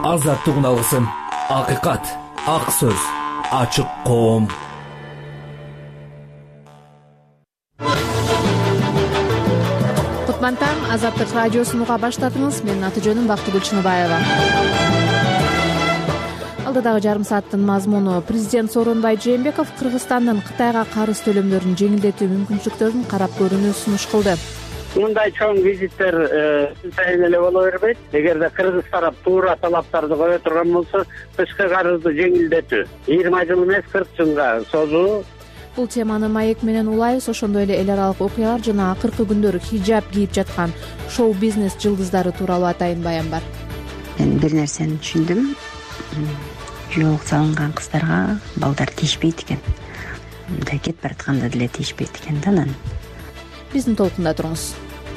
азаттыгын алгысым. Акыйкат, ак сөз, ачык коом. Кутман таң, Азаттык радиосунуга баштадыңыз. Менин аты жөнүм Бактыгүл Чыныбаева. Алдыдагы жарым сааттын мазмуну: президент Сооронбай Жээнбеков Кыргызстандын Кытайга карыз төлөмдөрүн жеңилдетүү мүмкүнчүлүктөрүн карап көрүүнү сунуш кылды. Мындай чоң визиттер сайын эле боло бербейт. Эгерде Кыргыз тарап туура талаптарды кое турган болсо, тышкы карызды жеңилдетүү 20 жыл эмес 40 жылга созуу. Бул теманы Маек менен улайбыз. Ошондой эле эл аралык окуялар жана акыркы күндөр хиджаб кийип жаткан шоу-бизнес жылдыздары тууралуу атайын баян бар. Мен бир нерсени түшүндүм. Жолук салынган кыздарга балдар тийишпейт экен. Мындай кетип баратканда деле тийишпейт экен да анан. Биздин толкунда туруңуз.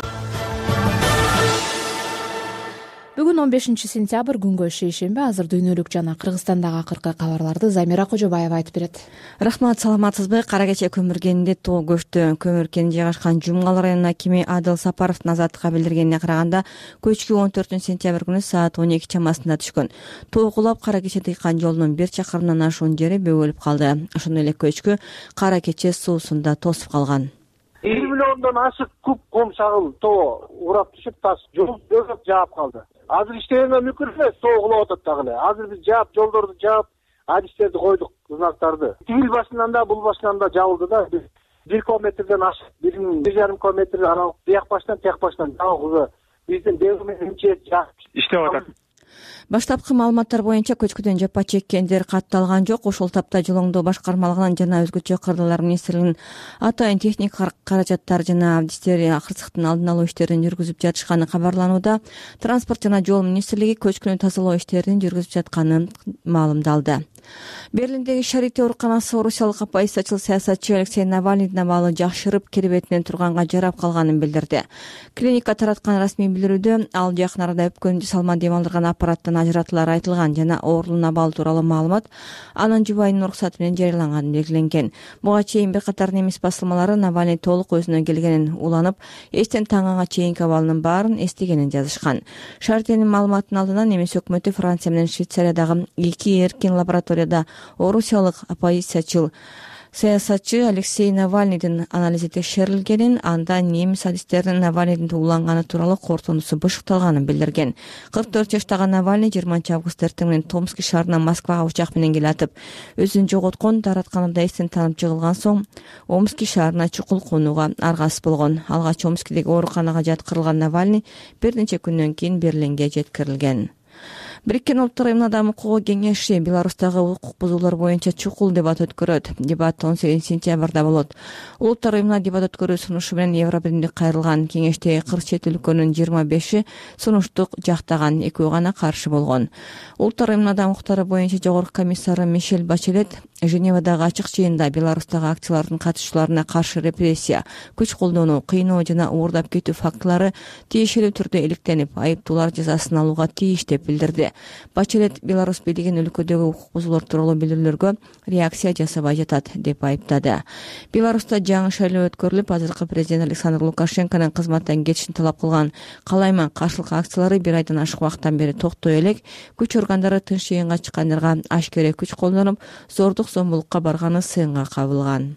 Бүгүн 15-сентябрь, күнгө шейшемби. Азыр дүйнөлүк жана Кыргызстандагы акыркы кабарларды Замира Кожобаева айтып берет. Рахмат, саламатсызбы? Кара кече көмүркенде тоо көчтү. Көмүркен жайгашкан Жумгал районунун акими Адыл Сапаровдун Азаттыкка билдиргенине караганда, көчкү 14-сентябрь күнү саат 12 чамасында түшкөн. Тоо кулап Кара кече тыйкан жолунун 1 чакырымдан ашуун жери бөгөлүп калды. Ошондой эле көчкү Кара кече суусунда тосуп калган. 1 миллиондон ашык куб ком шагыл тоо урап түшүп, таш жол бөгөп жаап калды. Азыр иштебеме мүмкүн эмес, тоо кулап атат дагы эле. Азыр биз жаап, жолдорду жаап, адистерди койдук, знактарды. Тигил башынан да, бул башынан да жабылды да. 1 километрден ашык, 1,5 километр аралык бияк баштан тияк баштан жабылды. Биздин devrimin жаап иштеп атат. Баштапкы маалыматтар боюнча көчкүдөн жапа чеккендер катталган жок. Ошол тапта Жылоңдоо башкармалыгынын жана өзгөчө кырдырлар министрлигинин атайын техник каражаттар жана адистери кырсыктын алдын алуу иштерин жүргүзүп жатышканы кабарланууда. Транспорт жана жол министрлиги көчкүнү тазалоо иштерин жүргүзүп жатканын маалымдалды. Берлиндеги Шарите ооруканасы орусиялык оппозициячыл саясатчы Алексей Навальныйдын абалы жакшырып, керебетинен турганга жарап калганын билдирди. Клиника тараткан расмий билдирүүдө ал жакын арада өпкөнү салма дем алдырган аппараттан ажыратуулар айтылган жана оорунун абалы тууралуу маалымат анын жубайынын уруксаты менен жарыяланганы белгиленген. Буга чейин бир катар немис басылмалары Навальный толук өзүнө келгенин уланып, эстен таңганга чейинки абалынын баарын эстегенин жазышкан. Шартенин маалыматынын алдынан немис өкмөтү Франция менен Швейцариядагы 2 эркин лабораторияда орусиялык оппозициячыл саясатчы Алексей Навальныйдын анализи текшерилгенин, анда немис адистеринин Навальныйдын тууланганы тууралуу корутундусу бышыкталганын билдирген. 44 жаштагы Навальный 20 август эртең менен Томский шаарынан Москвага учак менен келатып, өзүн жоготкон, таратканында эстен танып жыгылган соң Омский шаарына чукул конууга аргасыз болгон. Алгач Омскидеги ооруканага жаткырылган Навальный бир нече күндөн кийин Берлинге жеткирилген. Бириккен Улуттар Уюмунун Адам укугу кеңеши Беларустагы укук бузуулар боюнча чукул дебат өткөрөт. Дебат 18-сентябрда болот. Улуттар Уюмуна дебат өткөрүү сунушу менен Евробиримдик кайрылган. Кеңештеги 40 чет өлкөнүн 25-и сунушту жактаган, 2 гана каршы болгон. Улуттар Уюмунун Адам укуктары боюнча жогорку комиссары Мишель Бачелет Женевадагы ачык жыйында Беларустагы акциялардын катышуучуларына каршы репрессия, күч колдонуу, кыйноо жана уурдап кетүү фактылары тиешелүү түрдө иликтенип, айыптуулар жазасын алууга тийиш деп билдирди. Бачелет Беларусь бийлигин өлкөдөгү укук бузуулар тууралуу билдирүүлөргө реакция жасабай жатат деп айыптады. Беларуста жаңы шайлоо өткөрүлүп, азыркы президент Александр Лукашенконун кызматтан кетишин талап кылган калайман каршылык акциялары 1 айдан ашык убакыттан бери токтой элек. Күч органдары тынч жыйынга чыккандарга ашкере күч колдонуп, зордук зомбулукка барганы сынга кабылган.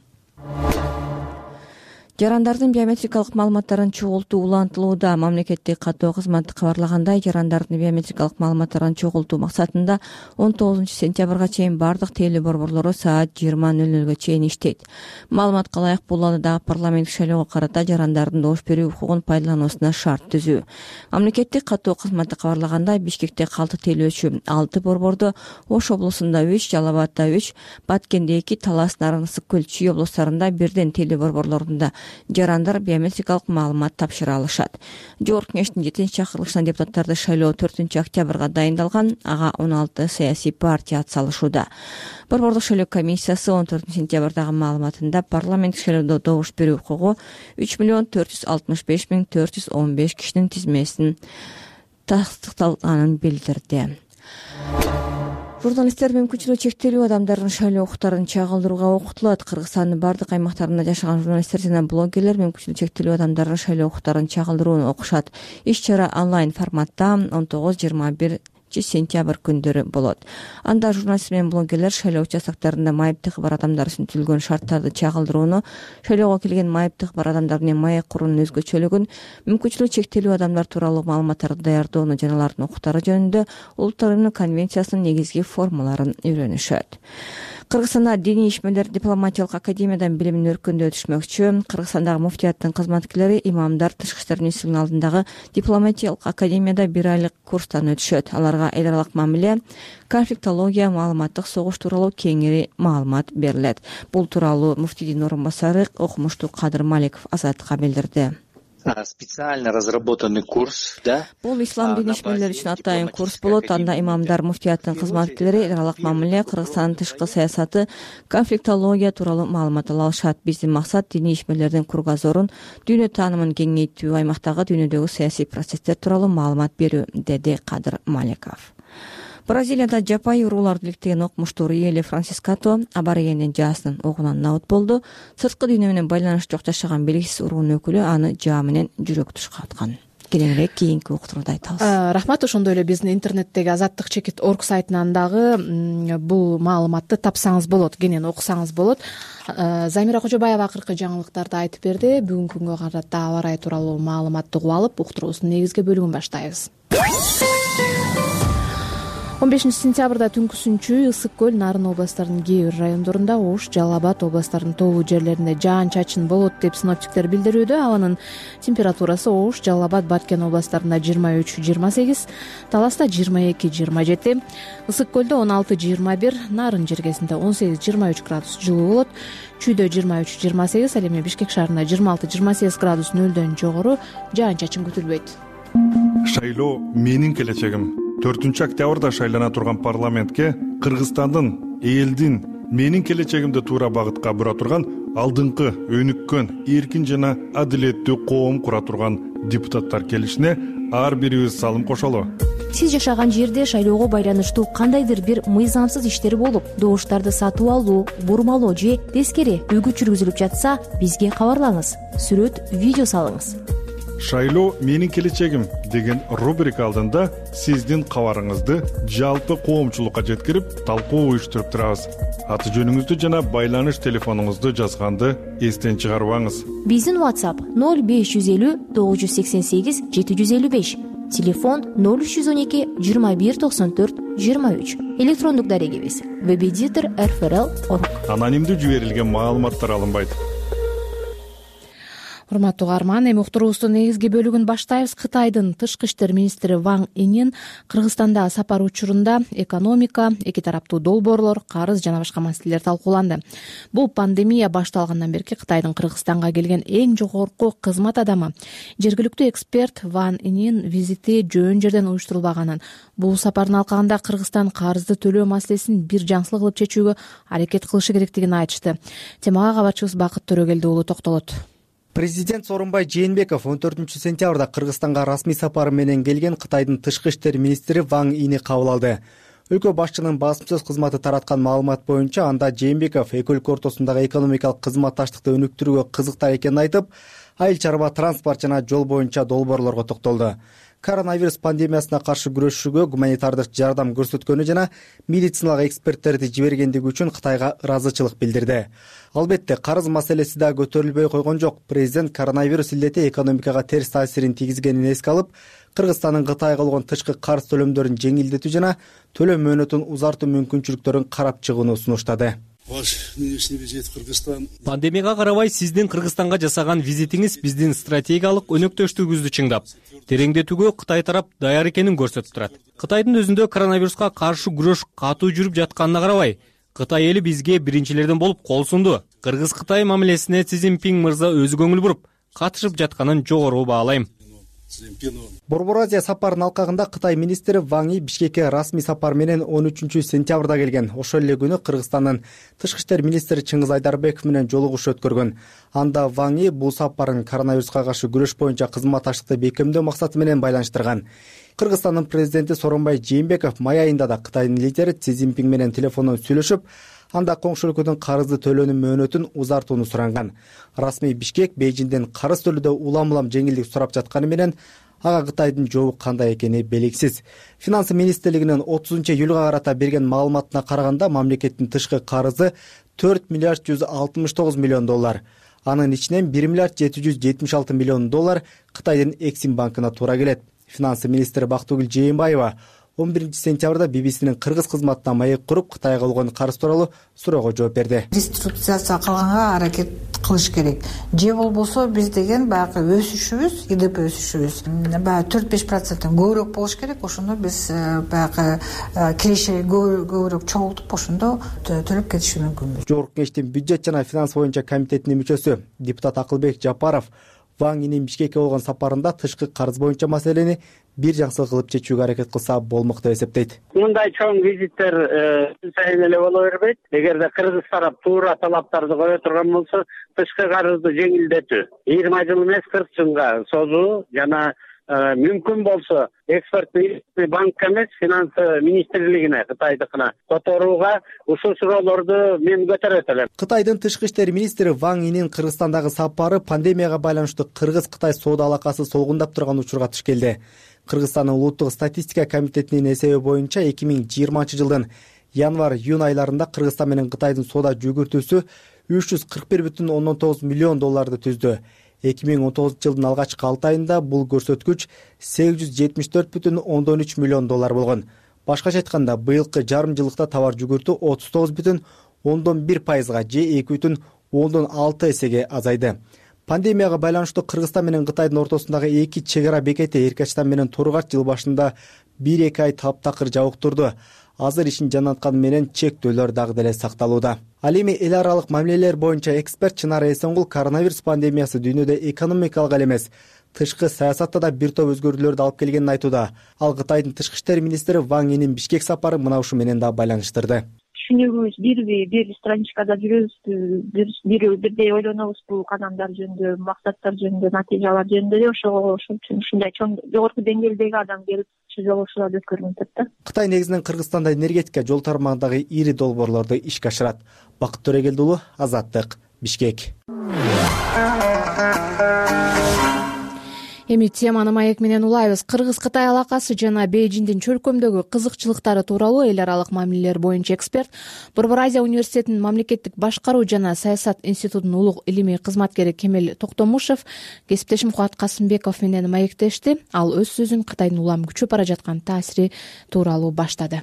Жарандардын биометрикалык маалыматтарын чогултуу улантылууда. Мамлекеттик каттоо кызматы кабарлагандай, жарандардын биометрикалык маалыматтарын чогултуу максатында 19-сентябрга чейин бардык тейлөө борборлору саат 20:00 чейин иштейт. Маалыматка ылайык бул алдыдагы парламенттик шайлоого карата жарандардын добуш берүү укугун пайдалануусуна шарт түзүү. Мамлекеттик каттоо кызматы кабарлагандай, Бишкекте 6 тейлөөчү, 6 борбордо, Ош облусунда 3, Жалал Абадда 3, Баткенде 2, Талас, Нарын, Ысык Көл, Чүй облустарында бирден тейлөө борборлорунда жарандар биометрикалык маалымат тапшыра алышат. Жогорку кеңештин 7-чакырылышына депутаттарды шайлоо 4-октябрга дайындалган. Ага 16 саясий партия атсалышууда. Борбордук шайлоо комиссиясы 14-сентябрдагы маалыматында парламенттик шайлоодо добуш берүү укугу 3,465,415 кишинин тизмесин тастыкталганын билдирди. Журналисттер мүмкүнчүлүгү чектелүү адамдардын шайлоо укуктарын чагылдырууга окутулат. Кыргызстандын бардык аймактарында жашаган журналисттер жана блогерлер мүмкүнчүлүгү чектелүү адамдардын шайлоо укуктарын чагылдырууну окушат. Иш чара онлайн форматта 19-21 4-сентябрь күндөрү болот. Анда журналист менен блогерлер шайлоо участоктарында майыптык бар адамдар үчүн түзүлгөн шарттарды чагылдырууну, шайлоого келген майыптык бар адамдар менен маек куруунун өзгөчөлүгүн, мүмкүнчүлүгү чектелүү адамдар тууралуу маалыматтарды даярдоону жана алардын укуктары жөнүндө Улуттар уюмунун конвенциясынын негизги формаларын үйрөнүшөт. Кыргызстанда диний ишмерлер дипломатиялык академиядан билимин өркүндөй түшмөкчү. Кыргызстандагы муфтияттын кызматкерлери имамдар Тышкы иштер министрлигинин алдындагы дипломатиялык академияда 1 айлык курстан өтүшөт. Аларга эл аралык мамиле, конфликтология, маалыматтык согуш тууралуу кеңири маалымат берилет. Бул тууралуу муфтийдин орун басары окумуштуу Кадыр Маликов Азаттыкка билдирди. Специально разработанный курс, да? Бул ислам дин ишмерлери үчүн атайын курс болот. Анда имамдар, муфтияттын кызматкерлери эл аралык мамиле, Кыргызстандын тышкы саясаты, конфликтология тууралуу маалымат ала алышат. Биздин максат диний ишмерлердин кругозорун, дүйнө таанымын кеңейтүү, аймактагы дүйнөдөгү саясий процесстер тууралуу маалымат берүү, деди Кадыр Маликов. Бразилияда жапайы урууларды иликтеген окумуштуу Риэле Франсискато аборигендин жаасынын огунан набыт болду. Сырткы дүйнө менен байланышы жок жашаган белгисиз уруунун өкүлү аны жаа менен жүрөк тушка аткан. Кененирээк кийинки уктуруда айтабыз. Рахмат. Ошондой эле биздин интернеттеги Азаттык чекит орг сайтынан дагы бул маалыматты тапсаңыз болот, кенен окусаңыз болот. Замира Кожобаева акыркы жаңылыктарды айтып берди. Бүгүнкү күнгө карата аба ырайы тууралуу маалыматты угуп алып, уктуруубуздун негизги бөлүгүн баштайбыз. 15-сентябрда түнкүсүнчү Ысык көл, Нарын областарынын кээ бир райондорунда, Ош, Жалал Абад областарынын тоолуу жерлеринде жаан-чачын болот деп синоптиктер билдирүүдө. Абанын температурасы Ош, Жалал Абад, Баткен областарында 23-28, Таласта 22-27, Ысык көлдө 16-21, Нарын жергесинде 18-23 градус жылуу болот. Чүйдө 23-28, ал эми Бишкек шаарында 26-28 градус нөлдөн жогору, жаан-чачын күтүлбөйт. Шайлоо менин келечегим. 4-октябрда шайлана турган парламентке Кыргызстандын, элдин, менин келечегимди туура багытка бура турган алдыңкы, өнүккөн, эркин жана адилеттүү коом кура турган депутаттар келишине ар бирибиз салым кошолу. Сиз жашаган жерде шайлоого байланыштуу кандайдыр бир мыйзамсыз иштер болуп, добуштарды сатып алуу, бурмалоо же тескери үгүт жүргүзүлүп жатса, бизге кабарлаңыз. Сүрөт, видео салыңыз. Шайлоо менин келечегим деген рубрика алдында сиздин кабарыңызды жалпы коомчулукка жеткирип, талкуу уюштуруп турабыз. Аты жөнүңүздү жана байланыш телефонуңузду жазганды эстен чыгарбаңыз. Биздин WhatsApp 0550 988 755, телефон 0312 21 94 23, электрондук дарегибиз webeditor@rfrl.org. Анонимдүү жиберилген маалыматтар алынбайт. Урматтуу угарман, эми уктуруубуздун негизги бөлүгүн баштайбыз. Кытайдын тышкы иштер министри Ван Инин Кыргызстанда сапар учурунда экономика, эки тараптуу долбоорлор, карыз жана башка маселелер талкууланды. Бул пандемия башталгандан берки Кытайдын Кыргызстанга келген эң жогорку кызмат адамы. Жергиликтүү эксперт Ван Инин визити жөн жерден уюштурулбаганын, бул сапардын алкагында Кыргызстан карызды төлөө маселесин бир жансылык кылып чечүүгө аракет кылышы керектигин айтышты. Темага кабарчыбыз Бакыт Төрөгелди уулу токтолот. Президент Сооронбай Жээнбеков 14-сентябрда Кыргызстанга расмий сапары менен келген Кытайдын тышкы иштер министри Ван Ини кабыл алды. Өлкө башчынын басым сөз кызматы тараткан маалымат боюнча, анда Жээнбеков эки өлкө ортосундагы экономикалык кызматташтыкты өнүктүрүүгө кызыктар экенин айтып, айыл чарба, транспорт жана жол боюнча долбоорлорго токтолду. Коронавирус пандемиясына каршы күрөшүүгө гуманитардык жардам көрсөткөнү жана медициналык эксперттерди жибергендиги үчүн Кытайга ыраазычылык билдирди. Албетте, карыз маселеси да көтөрүлбөй койгон жок. Президент коронавирус илдети экономикага терс таасирин тийгизгенин эске алып, Кыргызстандын Кытайга болгон тышкы карыз төлөмдөрүн жеңилдетүү жана төлөм мөөнөтүн узартуу мүмкүнчүлүктөрүн карап чыгууну сунуштады. Пандемияга карабай сиздин Кыргызстанга жасаган визитиңиз биздин стратегиялык өнөктөштүгүбүздү чыңдап, тереңдетүүгө Кытай тарап даяр экенин көрсөтүп турат. Кытайдын өзүндө коронавируска каршы күрөш катуу жүрүп жатканына карабай, Кытай эли бизге биринчилерден болуп кол сунду. Кыргыз-Кытай мамилесине Си Цзиньпин мырза өзү көңүл буруп, катышып жатканын жогору баалайм. Борбор Азия сапарынын алкагында Кытай министри Ван И Бишкекке расмий сапар менен 13-сентябрда келген. Ошол эле күнү Кыргызстандын тышкы иштер министри Чыңгыз Айдарбеков менен жолугуш өткөргөн. Анда Ван И бул сапарын коронавируска каршы күрөш боюнча кызматташтыкты бекемдөө максаты менен байланыштырган. Кыргызстандын президенти Сооронбай Жээнбеков май айында да Кытайдын лидери Си Цзиньпин менен телефондон сүйлөшүп, анда коңшу өлкөдөн карызды төлөөнүн мөөнөтүн узартууну суранган. Расмий Бишкек Бейжиңден карыз төлөөдө улам-улам жеңилдик сурап жатканы менен, ага Кытайдын жообу кандай экени белгисиз. Финансы министрлигинин 30-июлга карата берген маалыматына караганда мамлекеттин тышкы карызы 4 миллиард 169 миллион доллар. Анын ичинен 1 миллиард 776 миллион доллар Кытайдын Эксим банкына туура келет. Финансы министри Бактыгүл Жээнбаева 11-сентябрда BBC'нин кыргыз кызматына маек куруп Кытайга болгон карыз тууралуу суроого жооп берди. Реструктуризация кылганга аракет кылыш керек. Же болбосо биз деген баягы өсүшүбүз, ИДП өсүшүбүз баягы 4-5% көбүрөөк болуш керек. Ошондо биз баягы киреше көбүрөөк чогултуп ошондо төлөп кетиши мүмкүнбүз. Жогорку Кеңештин бюджет жана финанс боюнча комитетинин мүчөсү депутат Акылбек Жапаров Ван Инин Бишкекке болгон сапарында тышкы карыз боюнча маселени бир жаксыл кылып чечүүгө аракет кылса болмок деп эсептейт. Мындай чоң визиттер күн сайын эле боло бербейт. Эгерде кыргыз тарап туура талаптарды кое турган болсо, тышкы карызды жеңилдетүү 20 жыл эмес 40 жылга созуу жана мүмкүн болсо экспорттуу банкка эмес финансы министрлигине Кытайдыкына которууга ушул суроолорду мен көтөрөт элем. Кытайдын тышкы иштер министри Ван Инин Кыргызстандагы сапары пандемияга байланыштуу Кыргыз-Кытай соода алакасы солгундап турган учурга туш келди. Кыргызстандын улуттук статистика комитетинин эсеби боюнча 2020-жылдын январь-июнь айларында Кыргызстан менен Кытайдын соода жүгүртүүсү 341,9 миллион долларды түздү. 2019-жылдын алгачкы 6 айында бул көрсөткүч 874,3 миллион доллар болгон. Башкача айтканда, быйылкы жарым жылдыкта товар жүгүртүү 39,1%га же 2,6 эсеге азайды. Пандемияга байланыштуу Кыргызстан менен Кытайдын ортосундагы эки чек ара бекети Эркачтан менен Тургач жыл башында 1-2 ай таптакыр жабык турду. Азыр ишин жанатканы менен чектөөлөр дагы деле сакталууда. Ал эми эл аралык мамилелер боюнча эксперт Чынара Эсенгул коронавирус пандемиясы дүйнөдө экономикалык эле эмес, тышкы саясатта да бир топ өзгөрүүлөрдү алып келгенин айтууда. Ал Кытайдын тышкы иштер министри Ван Инин Бишкек сапары мына ушу менен да байланыштырды. Түшүнүгүбүз бир страничкада жүрөбүз, бирдей ойлонобузбу кадамдар жөнүндө, максаттар жөнүндө, натыйжалар жөнүндө эле ошол үчүн ушундай чоң жогорку деңгээлдеги адам келип жолугушууларды өткөргөнүп атат да. Кытай негизинен Кыргызстанда энергетика жол тармагындагы ири долбоорлорду ишке ашырат. Бакыт Төрөгелди уулу, Азаттык, Бишкек. Эми теманы маек менен улайбыз. Кыргыз-Кытай алакасы жана Бейжиңдин чөлкөмдөгү кызыкчылыктары тууралуу эл аралык мамилелер боюнча эксперт, Борбор Азия университетинин мамлекеттик башкаруу жана саясат институтунун улуг илимий кызматкери Кемел Токтомушев кесиптешим Кубат Касымбеков менен маектешти. Ал өз сөзүн Кытайдын улам күчөп бара жаткан таасири тууралуу баштады.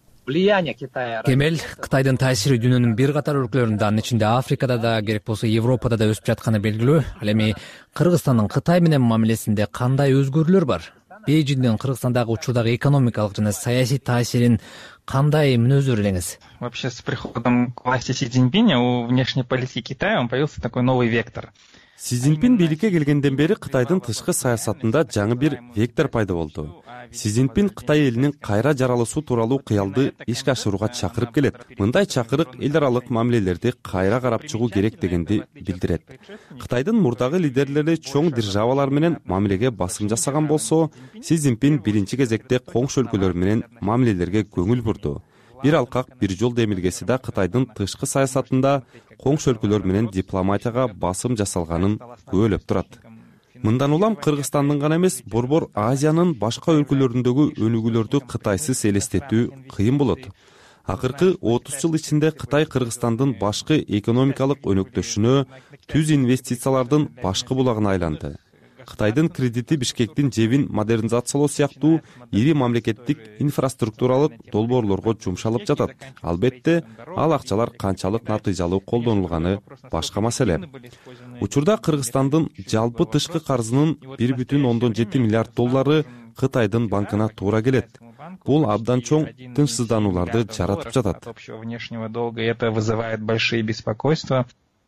Кемел, Кытайдын таасири дүйнөнүн бир катар өлкөлөрүндө, анын ичинде Африкада да, керек болсо Европада да өсүп жатканы белгилүү. Ал эми Кыргызстандын Кытай менен мамилесинде кандай өзгөрүүлөр бар? Бейжиңдин Кыргызстандагы учурдагы экономикалык жана саясий таасирин кандай мүнөздөр элеңиз? Вообще с приходом к власти Си Цзиньпиня у внешней политики Китая появился такой новый вектор. Си Цзиньпин бийликке келгенден бери Кытайдын тышкы саясатында жаңы бир вектор пайда болду. Си Цзиньпин Кытай элинин кайра жаралышуу тууралуу кыялды ишке ашырууга чакырып келет. Мындай чакырык эл аралык мамилелерди кайра карап чыгуу керек дегенди билдирет. Кытайдын мурдагы лидерлери чоң державалар менен мамилеге басым жасаган болсо, Си Цзиньпин биринчи кезекте коңшу өлкөлөр менен мамилелерге көңүл бурду. Бир алкак бир жол демилгеси да Кытайдын тышкы саясатында коңшу өлкөлөр менен дипломатияга басым жасалганын күбөлөп турат. Мындан улам Кыргызстандын гана эмес, Борбор Азиянын башка өлкөлөрүндөгү өнүгүүлөрдү кытайсыз элестетүү кыйын болот. Акыркы 30 жыл ичинде Кытай Кыргызстандын башкы экономикалык өнөктөшүнө, түз инвестициялардын башкы булагына айланды. Кытайдын кредити Бишкектин жебин модернизациялоо сыяктуу ири мамлекеттик инфраструктуралык долбоорлорго жумшалып жатат. Албетте, ал акчалар канчалык натыйжалуу колдонулганы башка маселе. Учурда Кыргызстандын жалпы тышкы карызынын 1,7 миллиард доллары Кытайдын банкына туура келет. Бул абдан чоң тынчсызданууларды жаратып жатат. Это вызывает большие беспокойства.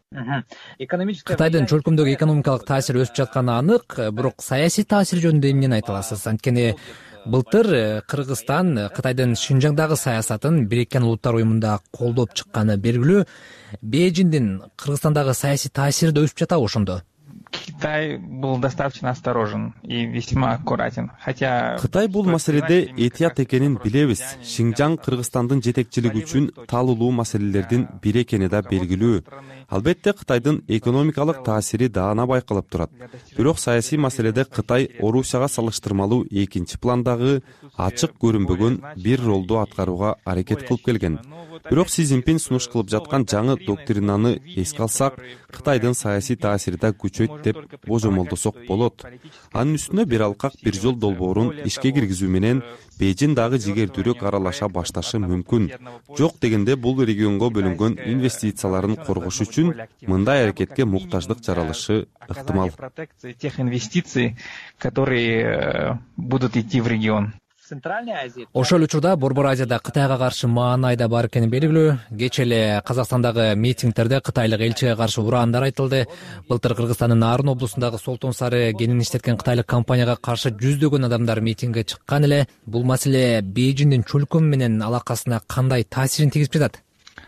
Кытайдын чөлкөмдөгү экономикалык таасири өсүп жатканы анык, бирок саясий таасир жөнүндө эмнени айта аласыз? Анткени былтыр Кыргызстан Кытайдын Шинжаңдагы саясатын Бириккен Улуттар уюмунда колдоп чыкканы белгилүү. Бейжиңдин Кыргызстандагы саясий таасири да өсүп жатабы ошондо? Китай был достаточно осторожен и весьма аккуратен, хотя Кытай бул маселеде этият экенин билебиз. Шинжаң Кыргызстандын жетекчилиги үчүн талуулуу маселелердин бири экени да белгилүү. Албетте Кытайдын экономикалык таасири даана байкалып турат. Бирок саясий маселеде Кытай Орусияга салыштырмалуу экинчи пландагы ачык көрүнбөгөн бир ролду аткарууга аракет кылып келген. Бирок Си Цзиньпин сунуш кылып жаткан жаңы доктринаны эске алсак, Кытайдын саясий таасири да күчөйт деп божомолдосок болот. Анын үстүнө бир алкак бир жол долбоорун ишке киргизүү менен Бейжин дагы жигердүүрөөк аралаша башташы мүмкүн. Жок дегенде бул регионго бөлүнгөн инвестицияларын коргош үчүн мындай аракетке муктаждык жаралышы ыктымал. Тех инвестиций, которые будут идти в регион. Ошол учурда Борбор Азияда Кытайга каршы маанай да бар экени белгилүү. Кечээ эле Казакстандагы митингдерде кытайлык элчиге каршы ураандар айтылды. Былтыр Кыргызстандын Нарын облусундагы Солтон Сары кенин иштеткен кытайлык компанияга каршы жүздөгөн адамдар митингге чыккан эле. Бул маселе Бейжиңдин чөлкөм менен алакасына кандай таасирин тийгизип жатат?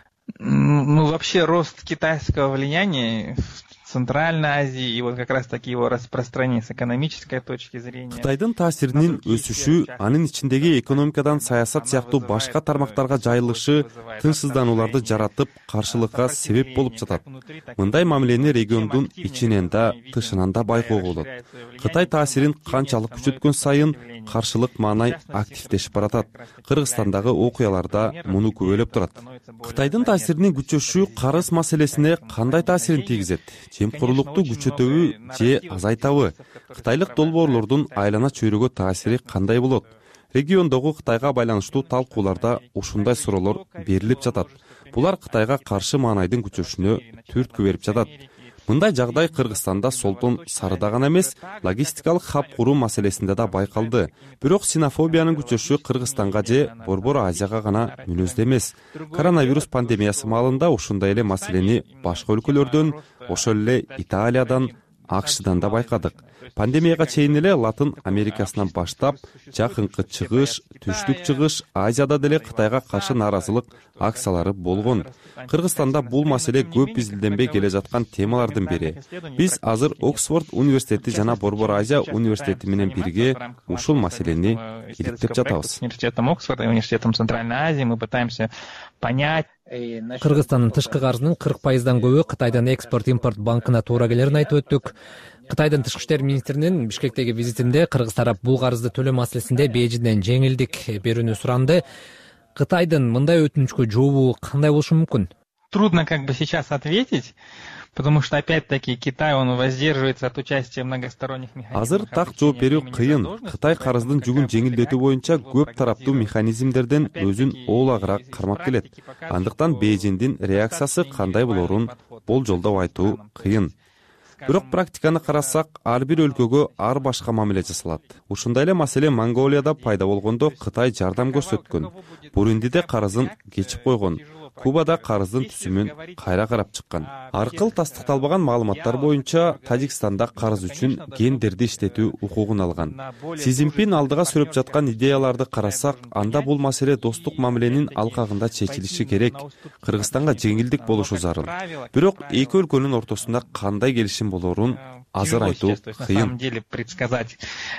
Вообще рост китайского влияния в Центральной Азии и вот как раз таки его распространение с экономической точки зрения. Кытайдын таасиринин өсүшү, анын ичиндеги экономикадан саясат сыяктуу башка тармактарга жайылышы тынчсызданууларды жаратып, каршылыкка себеп болуп жатат. Мындай мамилени региондун ичинен да, тышынан да байкоого болот. Кытай таасирин канчалык күчөткөн сайын каршылык маанай активдешип баратат. Кыргызстандагы окуяларда муну күбөлөп турат. Кытайдын таасиринин күчөшүшү карыз маселесине кандай таасирин тийгизет? Жемкорлукту күчөтөбү же азайтабы? Кытайлык долбоорлордун айлана чөйрөгө таасири кандай болот? Региондогу Кытайга байланыштуу талкууларда ушундай суроолор берилип жатат. Булар Кытайга каршы маанайдын күчөшүнө түрткү берип жатат. Мындай жагдай Кыргызстанда Солтон Сарыда гана эмес, логистикалык хаб куруу маселесинде да байкалды. Бирок ксенофобиянын күчөшү Кыргызстанга же Борбор Азияга гана мүнөздүү эмес. Коронавирус пандемиясы маалында ушундай эле маселени башка өлкөлөрдөн, ошол эле Италиядан, АКШдан да байкадык. Пандемияга чейин эле Латын Америкасынан баштап, жакынкы чыгыш, түштүк чыгыш, Азияда деле Кытайга каршы нааразылык акциялары болгон. Кыргызстанда бул маселе көп изилденбей келе жаткан темалардын бири. Биз азыр Оксфорд университети жана Борбор Азия университети менен бирге ушул маселени иликтеп жатабыз. Университетом Оксфорда и университетом Центральной Азии мы пытаемся понять. Кыргызстандын тышкы карызынын 40% көбү Кытайдан экспорт-импорт банкына туура келерин айтып өттүк. Кытайдын тышкы иштер министринин Бишкектеги визитинде Кыргыз тарап бул карызды төлөө маселесинде Бейжиңден жеңилдик берүүнү суранды. Кытайдын мындай өтүнүчкө жообу кандай болушу мүмкүн? Трудно сейчас ответить, потому что опять-таки Китай он воздерживается от участия в многосторонних механизмах. Азыр так жооп берүү кыйын. Кытай карыздын жүгүн жеңилдетүү боюнча көп тараптуу механизмдерден өзүн оолагыраак кармап келет. Андыктан Бейжиңдин реакциясы кандай болорун болжолдоп айтуу кыйын. Бирок практиканы карасак, ар бир өлкөгө ар башка мамиле жасалат. Ушундай эле маселе Монголияда пайда болгондо Кытай жардам көрсөткөн. Бурундиде карызын кечип койгон. Кубада карыздын түсүмүн кайра карап чыккан. Аркыл тастыкталбаган маалыматтар боюнча Тажикстанда карыз үчүн гендерди иштетүү укугун алган. Си Цзиньпин алдыга сүрөп жаткан идеяларды карасак, анда бул маселе достук мамиленин алкагында чечилиши керек. Кыргызстанга жеңилдик болушу зарыл. Бирок эки өлкөнүн ортосунда кандай келишим болорун азыр айтуу кыйын. На самом деле предсказать,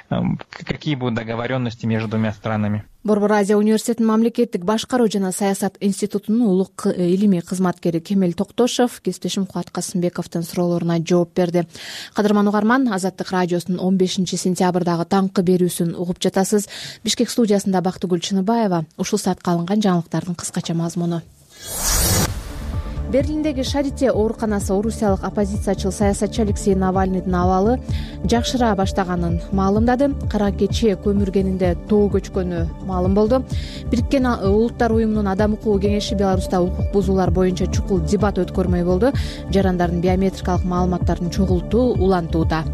какие будут договоренности между двумя странами. Борбор Азия университетинин мамлекеттик башкаруу жана саясат институтунун улук илимий кызматкери Кемел Токтошов кесиптешим Кубат Касымбековдун суроолоруна жооп берди. Кадырман угарман, Азаттык радиосунун 15 сентябрдагы таңкы берүүсүн угуп жатасыз. Бишкек студиясында Бактыгүл Чыныбаева. Ушул саатка алынган жаңылыктардын кыскача мазмуну. Берлиндеги Шарите ооруканасы орусиялык оппозициячыл саясатчы Алексей Навальныйдын абалы жакшыра баштаганын маалымдады. Кара кечээ көмүргенинде тоо көчкөнү маалым болду. Бириккен Улуттар уюмунун Адам укугу кеңеши Беларуста укук бузуулар боюнча чукул дебат өткөрмөй болду. Жарандардын биометрикалык маалыматтарын чогултуу улантууда.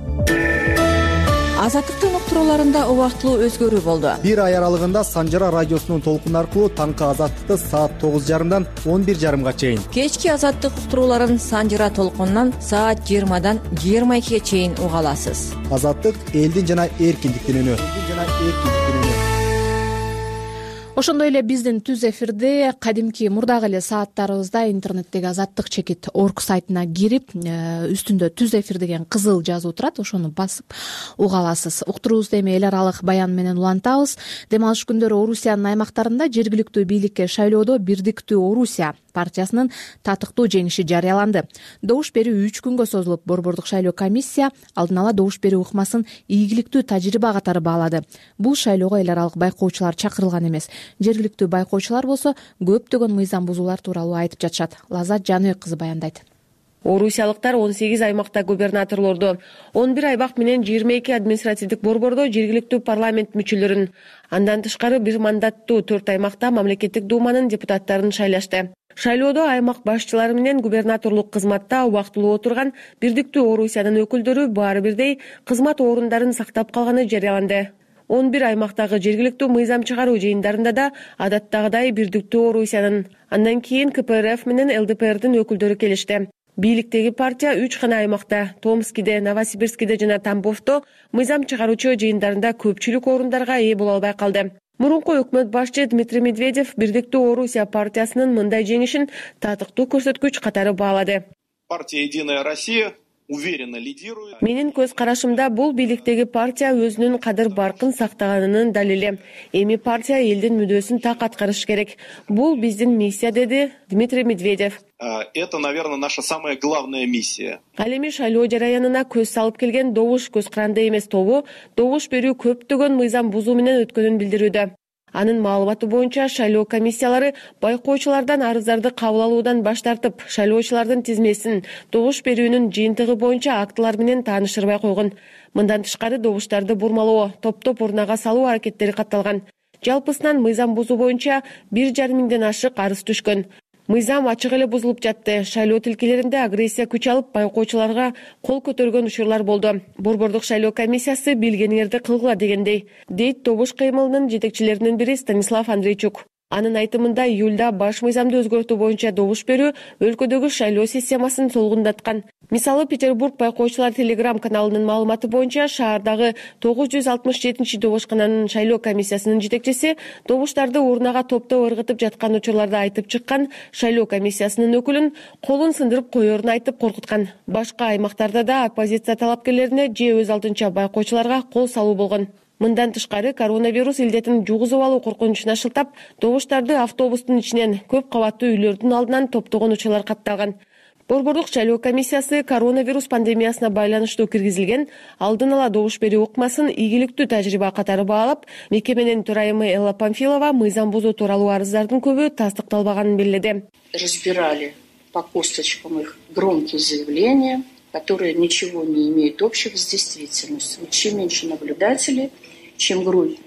Азаттыктын уктурууларында убактылуу өзгөрүү болду. Бир ай аралыгында Санжара радиосунун толкуну аркылуу таңкы Азаттыкты саат 9:30 11:30 чейин, кечки Азаттык уктурууларын Санжара толкунунан саат 20 22 чейин уга аласыз. Азаттык элдин жана эркиндиктин үнү. ошондой эле биздин түз эфирде кадимки мурдагы эле сааттарыбызда интернеттеги азаттык чекит орг сайтына кирип үстүндө түз эфир деген кызыл жазуу турат, ошону басып уга аласыз. Уктуруубузду эми эл аралык баян менен улантабыз. Дем алыш күндөрү Орусиянын аймактарында жергиликтүү бийликке шайлоодо Бирдиктүү Орусия партиясынын татыктуу жеңиши жарыяланды. Добуш берүү 3 күнгө созулуп, Борбордук шайлоо комиссия алдын ала добуш берүү ыкмасын ийгиликтүү тажрыйба катары баалады. Бул шайлоого эл аралык байкоочулар чакырылган эмес. Жергиликтүү байкоочулар болсо көптөгөн мыйзам бузуулар тууралуу айтып жатышат. Лазат Жаныбек кызы баяндайт. Орусиялыктар 18 аймакта губернаторлорду, 11 аймак менен 22 административдик борбордо жергиликтүү парламент мүчөлөрүн, андан тышкары бир мандаттуу 4 аймакта мамлекеттик думанын депутаттарын шайлашты. Шайлоодо аймак башчылары менен губернаторлук кызматта убактылуу отурган Бирдиктүү Орусиянын өкүлдөрү баары бирдей кызмат орундарын сактап калганы жарыяланды. 11 аймактагы жергиликтүү мыйзам чыгаруу жыйындарында да адаттагыдай Бирдиктүү Орусиянын, андан кийин КПРФ менен ЛДПРдин өкүлдөрү келишти. Бийликтеги партия 3 гана аймакта, Томскиде, Новосибирскиде жана Тамбовдо мыйзам чыгаруучу жыйындарында көпчүлүк орундарга ээ боло албай калды. Мурунку өкмөт башчы Дмитрий Медведев Бирдиктүү Орусия партиясынын мындай жеңишин татыктуу көрсөткүч катары баалады. Партия «Единая Россия» уверенно лидирует. Менин көз карашымда бул бийликтеги партия өзүнүн кадыр баркын сактаганынын далили. Эми партия элдин мүдөөсүн так аткарыш керек. Бул биздин миссия, деди Дмитрий Медведев. Это, наверное, наша самая главная миссия. Ал эми шайлоо жараянына көз салып келген добуш көз каранды эмес тобу добуш берүү көптөгөн мыйзам бузуу менен өткөнүн билдирүүдө. Анын маалыматы боюнча шайлоо комиссиялары байкоочулардан арыздарды кабыл алуудан баш тартып, шайлоочулардын тизмесин добуш берүүнүн жыйынтыгы боюнча актылар менен таанышырбай койгон. Мындан тышкары добуштарды бурмалоо, топтоп урнага салуу аракеттери катталган. Жалпысынан мыйзам бузуу боюнча 1,5 миңден ашык арыз түшкөн. Мыйзам ачык эле бузулуп жатты. Шайлоо тилкелеринде агрессия күч алып, байкоочуларга кол көтөргөн учурлар болду. Борбордук шайлоо комиссиясы билгениңерди кылгыла дегендей, дейт добуш кыймылынын жетекчилеринин бири Станислав Андрейчук. Анын айтымында июлда баш мыйзамды өзгөртүү боюнча добуш берүү өлкөдөгү шайлоо системасын солгундаткан. Мисалы, Петербург байкоочулар телеграм каналынын маалыматы боюнча шаардагы 967 добушкананын шайлоо комиссиясынын жетекчиси добуштарды урнага топтоп ыргытып жаткан учурларды айтып чыккан, шайлоо комиссиясынын өкүлүн колун сындырып коерун айтып коркуткан. Башка аймактарда да оппозиция талапкерлерине же өз алдынча байкоочуларга кол салуу болгон. Мындан тышкары коронавирус илдетин жугузуп алуу коркунучуна шылтап, добуштарды автобустун ичинен, көп кабаттуу үйлөрдүн алдынан топтогон учурлар катталган. Борбордук шайлоо комиссиясы коронавирус пандемиясына байланыштуу киргизилген алдын ала добуш берүү ыкмасын ийгиликтүү тажрыйба катары баалап, мекеменин төрайымы Элла Памфилова мыйзам бузуу тууралуу арыздардын көбү тастыкталбаганын белгиледи. Разбирали по косточкам их громкие заявления, которые ничего не имеют общего с действительностью. Чем меньше наблюдателей, чем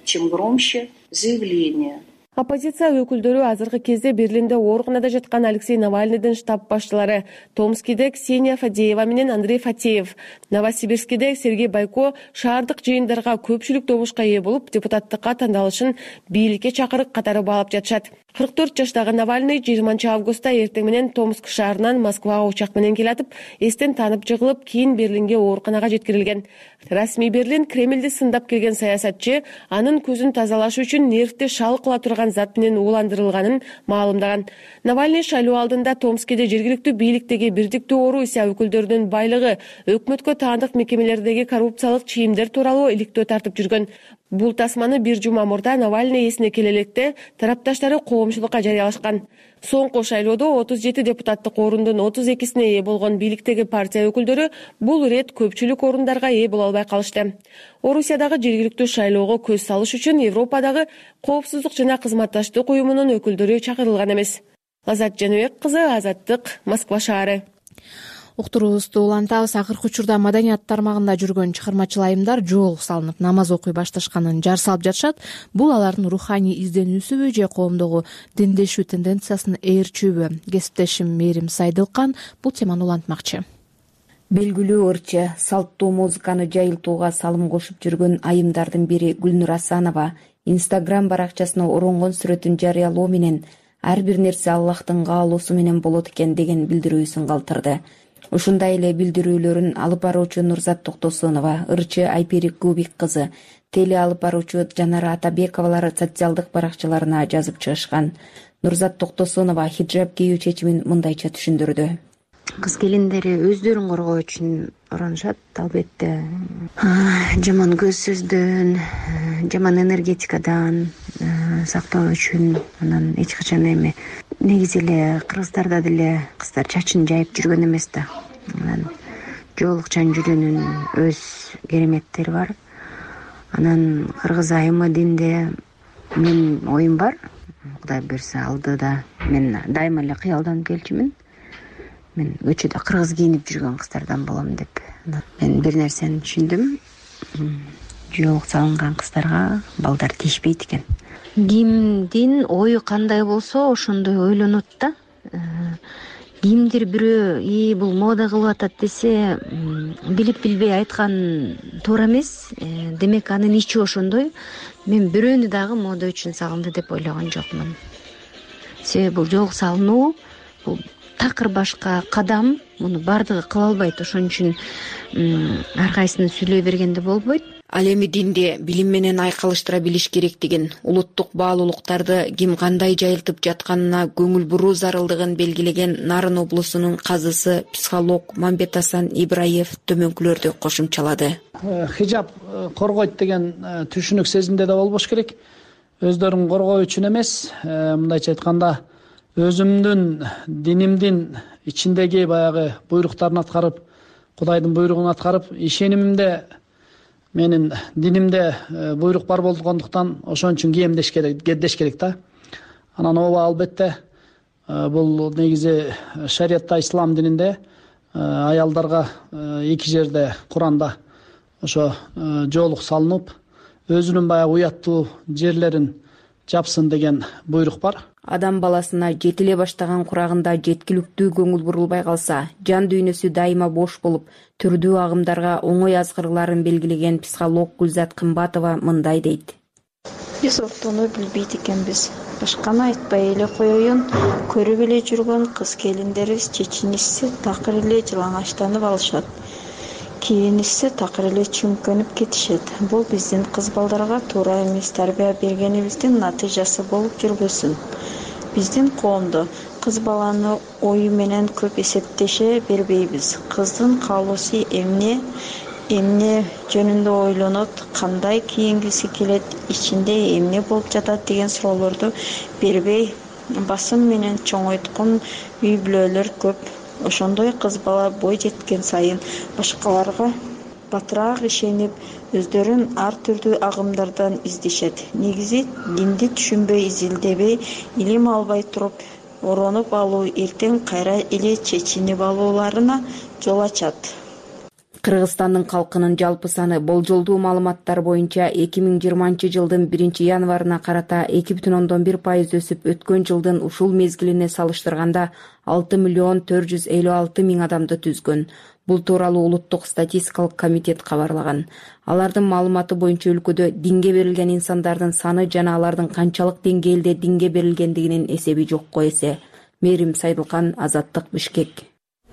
громче заявления. Оппозиция өкүлдөрү азыркы кезде Берлинде ооруканада жаткан Алексей Навальныйдын штаб башчылары Томскиде Ксения Фадеева менен Андрей Фатеев, Новосибирскиде Сергей Байко шаардык жыйындарга көпчүлүк добушка ээ болуп, депутаттыкка тандалышын бийликке чакырык катары баалап жатышат. 44 жаштагы Навальный 20 августта эртең менен Томск шаарынан Москвага учак менен келатып, эстен танып жыгылып, кийин Берлинге ооруканага жеткирилген. Расмий Берлин Кремлди сындап келген саясатчы анын көзүн тазалаш үчүн нервти шал кыла турган зат менен ууландырылганын маалымдаган. Навальный шайлоо алдында Томскиде жергиликтүү бийликтеги Бирдиктүү Орусия өкүлдөрүнүн байлыгы, өкмөткө таандык мекемелердеги коррупциялык чийимдер тууралуу иликтөө тартып жүргөн. Бул тасманы бир жума мурда Навальный эсине келе электе тарапташтары коомчулукка жарыялашкан. Соңку шайлоодо 37 депутаттык орундун 32сине ээ болгон бийликтеги партия өкүлдөрү бул ирет көпчүлүк орундарга ээ боло албай калышты. Орусиядагы жергиликтүү шайлоого көз салыш үчүн Европадагы коопсуздук жана кызматташтык уюмунун өкүлдөрү чакырылган эмес. Лазат Жаныбек кызы, Азаттык, Москва шаары. Уктуруубузду улантабыз. Акыркы учурда маданият тармагында жүргөн чыгармачыл айымдар жол салынып, намаз окуй башташканын жар салып жатышат. Бул алардын руханий изденүүсүбү же коомдогу диндешүү тенденциясынын ээрчүүбү? Кесиптешим Мээрим Сайдылкан бул теманы улантмакчы. Белгилүү ырчы, салттуу музыканы жайылтууга салым кошуп жүргөн айымдардын бири Гүлнур Асанова Instagram баракчасына оронгон сүрөтүн жарыялоо менен ар бир нерсе Аллахтын каалоосу менен болот экен деген билдирүүсүн калтырды. Ушундай эле билдирүүлөрүн алып баруучу Нурзат Токтосунова, ырчы Айпери Кубик кызы, теле алып баруучу Жанара Атабековалар социалдык баракчаларына жазып чыгышкан. Нурзат Токтосунова хиджаб кийүү чечимин мындайча түшүндүрдү. Кыз келиндери өздөрүн коргоо үчүн уранышат, албетте. Жаман көз сөздөн, жаман энергетикадан сактоо үчүн. Анан эч качан эми негизи эле кыргыздарда деле кыздар чачын жайып жүргөн эмес да. Анан жоолукчан жүрүүнүн өз кереметтери бар. Анан кыргыз айымы динде менин оюм бар. Кудай берсе алдыда мен дайыма эле кыялданып келчүмүн. Мен көчөдө кыргыз кийинип жүргөн кыздардан болом деп. Мен бир нерсени түшүндүм. Жоолук салынган кыздарга балдар тиешпейт экен. Кимдин ою кандай болсо ошондой ойлонот да. Кимдир бирөө бул мода кылып атат десе, билип билбей айткан туура эмес. Демек анын ичи ошондой. Мен бирөөнү дагы мода үчүн салынды деп ойлогон жокмун. Себеби бул жоолук салынуу, бул такыр башка кадам, муну бардыгы кыла албайт. Ошон үчүн ар кайсыны сүйлөй бергенде болбойт. Ал эми динде билим менен айкалыштыра билиш керек деген улуттук баалуулуктарды ким кандай жайылтып жатканына көңүл буруу зарылдыгын белгилеген Нарын облусунун казысы психолог Мамбетасан Ибраев төмөнкүлөрдү кошумчалады. Хижаб коргойт деген түшүнүк сезимде да болбош керек. Өздөрүн коргоо үчүн эмес, мындайча айтканда өзүмдүн динимдин ичиндеги баягы буйруктарын аткарып, Кудайдын буйругун аткарып, ишенимимде менин динимде буйрук бар болгондуктан ошон үчүн кийемдеш керек да. Анан ооба албетте бул негизи шариятта, ислам дининде аялдарга эки жерде Куранда ошо жоолук салынып, өзүнүн баягы уяттуу жерлерин жапсын деген буйрук бар. Адам баласына жетиле баштаган курагында жеткиликтүү көңүл бурулбай калса, жан дүйнөсү дайыма бош болуп, түрдүү агымдарга оңой азгырларын белгилеген психолог Гүлзат Кымбатова мындай дейт. Биз ортону билбейт экенбиз. Башканы айтпай эле коеюн, көрүп эле жүргөн кыз келиндерибиз чечинишсе такыр эле жылаңачтанып алышат. Кийинишсе такыр эле чүңкөнүп кетишет. Бул биздин кыз балдарга туура эмес тарбия бергенибиздин натыйжасы болуп жүрбөсүн. Биздин коомдо кыз баланы ою менен көп эсептеше бербейбиз. Кыздын каалоосу эмне жөнүндө ойлонот, кандай кийингиси келет, ичинде эмне болуп жатат деген суроолорду бербей, басым менен чоңойткон үй бүлөлөр көп. Ошондой кыз бала бой жеткен сайын башкаларга батыраак ишенип, өздөрүн ар түрдүү агымдардан издешет. Негизи динди түшүнбөй, изилдебей, илим албай туруп, оронуп алуу, эртең кайра эле чечинип алууларына жол ачат. Кыргызстандын калкынын жалпы саны болжолдуу маалыматтар боюнча 2020 жылдын 1 январына карата 2,1% өсүп, өткөн жылдын ушул мезгилине салыштырганда 6,456,000 адамды түзгөн. Бул тууралуу Улуттук статистикалык комитет кабарлаган. Алардын маалыматы боюнча өлкөдө динге берилген инсандардын саны жана алардын канчалык деңгээлде динге берилгендигинин эсеби жокко эсе. Мээрим Сайдылкан, Азаттык, Бишкек.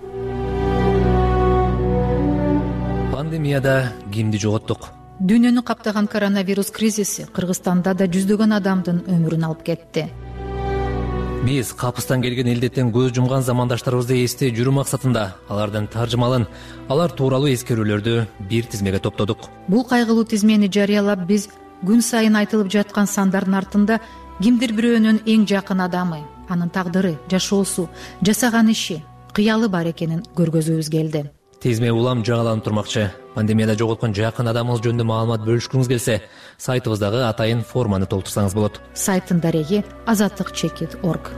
Пандемияда кимди жоготтук? Дүйнөнү каптаган коронавирус кризиси Кыргызстанда да жүздөгөн адамдын өмүрүн алып кетти. Биз капыстан келген илдеттен көз жумган замандаштарыбызды эстей жүрүү максатында алардын таржымалын, алар тууралуу эскерүүлөрдү бир тизмеге топтодук. Бул кайгылуу тизмени жарыялап, биз күн сайын айтылып жаткан сандардын артында кимдир бирөөнүн эң жакын адамы, анын тагдыры, жашоосу, жасаган иши, кыялы бар экенин көргөзүүбүз келди. Тизме улам жаңыланып турмакчы. Пандемияда жоготкон жакын адамыңыз жөнүндө маалымат бөлүшкүңүз келсе, сайтыбыздагы атайын форманы толтурсаңыз болот. Сайттын дареги azatlyk.org.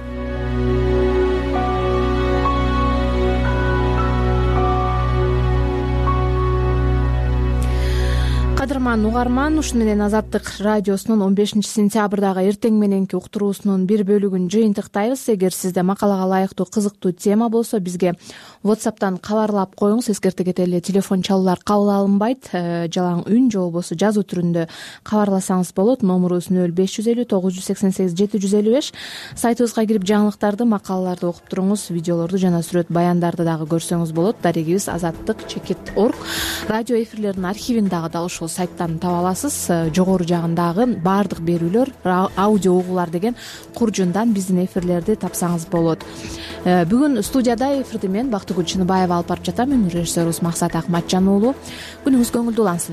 Кадырман угарман, ушуну менен Азаттык радиосунун 15 сентябрдагы эртең мененки уктуруусунун бир бөлүгүн жыйынтыктайбыз. Эгер сизде макалага ылайыктуу кызыктуу тема болсо, бизге WhatsApp'тан кабарлап коюңуз. Эскерте кетели, телефон чалуулар кабыл алынбайт. Жалаң үн же болбосо жазуу түрүндө кабарласаңыз болот. Номурубуз 0550 988 755. Сайтыбызга кирип жаңылыктарды, макалаларды окуп туруңуз. Видеолорду жана сүрөт баяндарды дагы көрсөңүз болот. Дарегибиз azаттык.org. Радио эфирлердин архивин дагы дал ушул сайттан таба аласыз. Жогору жагындагы баардык берүүлөр, аудио угуулар деген куржундан биздин эфирлерди тапсаңыз болот. Бүгүн студияда эфирди мен Бактыгүл Чыныбаева алып барып жатам. Мен режиссерубуз Максат Акматжан уулу. Күнүңүз көңүлдүү улансын.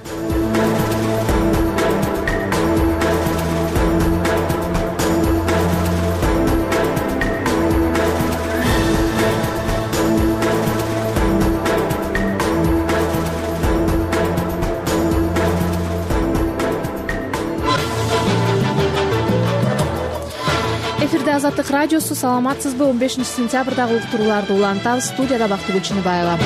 Азаттык радиосу, саламатсызбы? 15-сентябрдагы уктурууларды улантабыз. Студияда Бактыгүл Чыныбаева.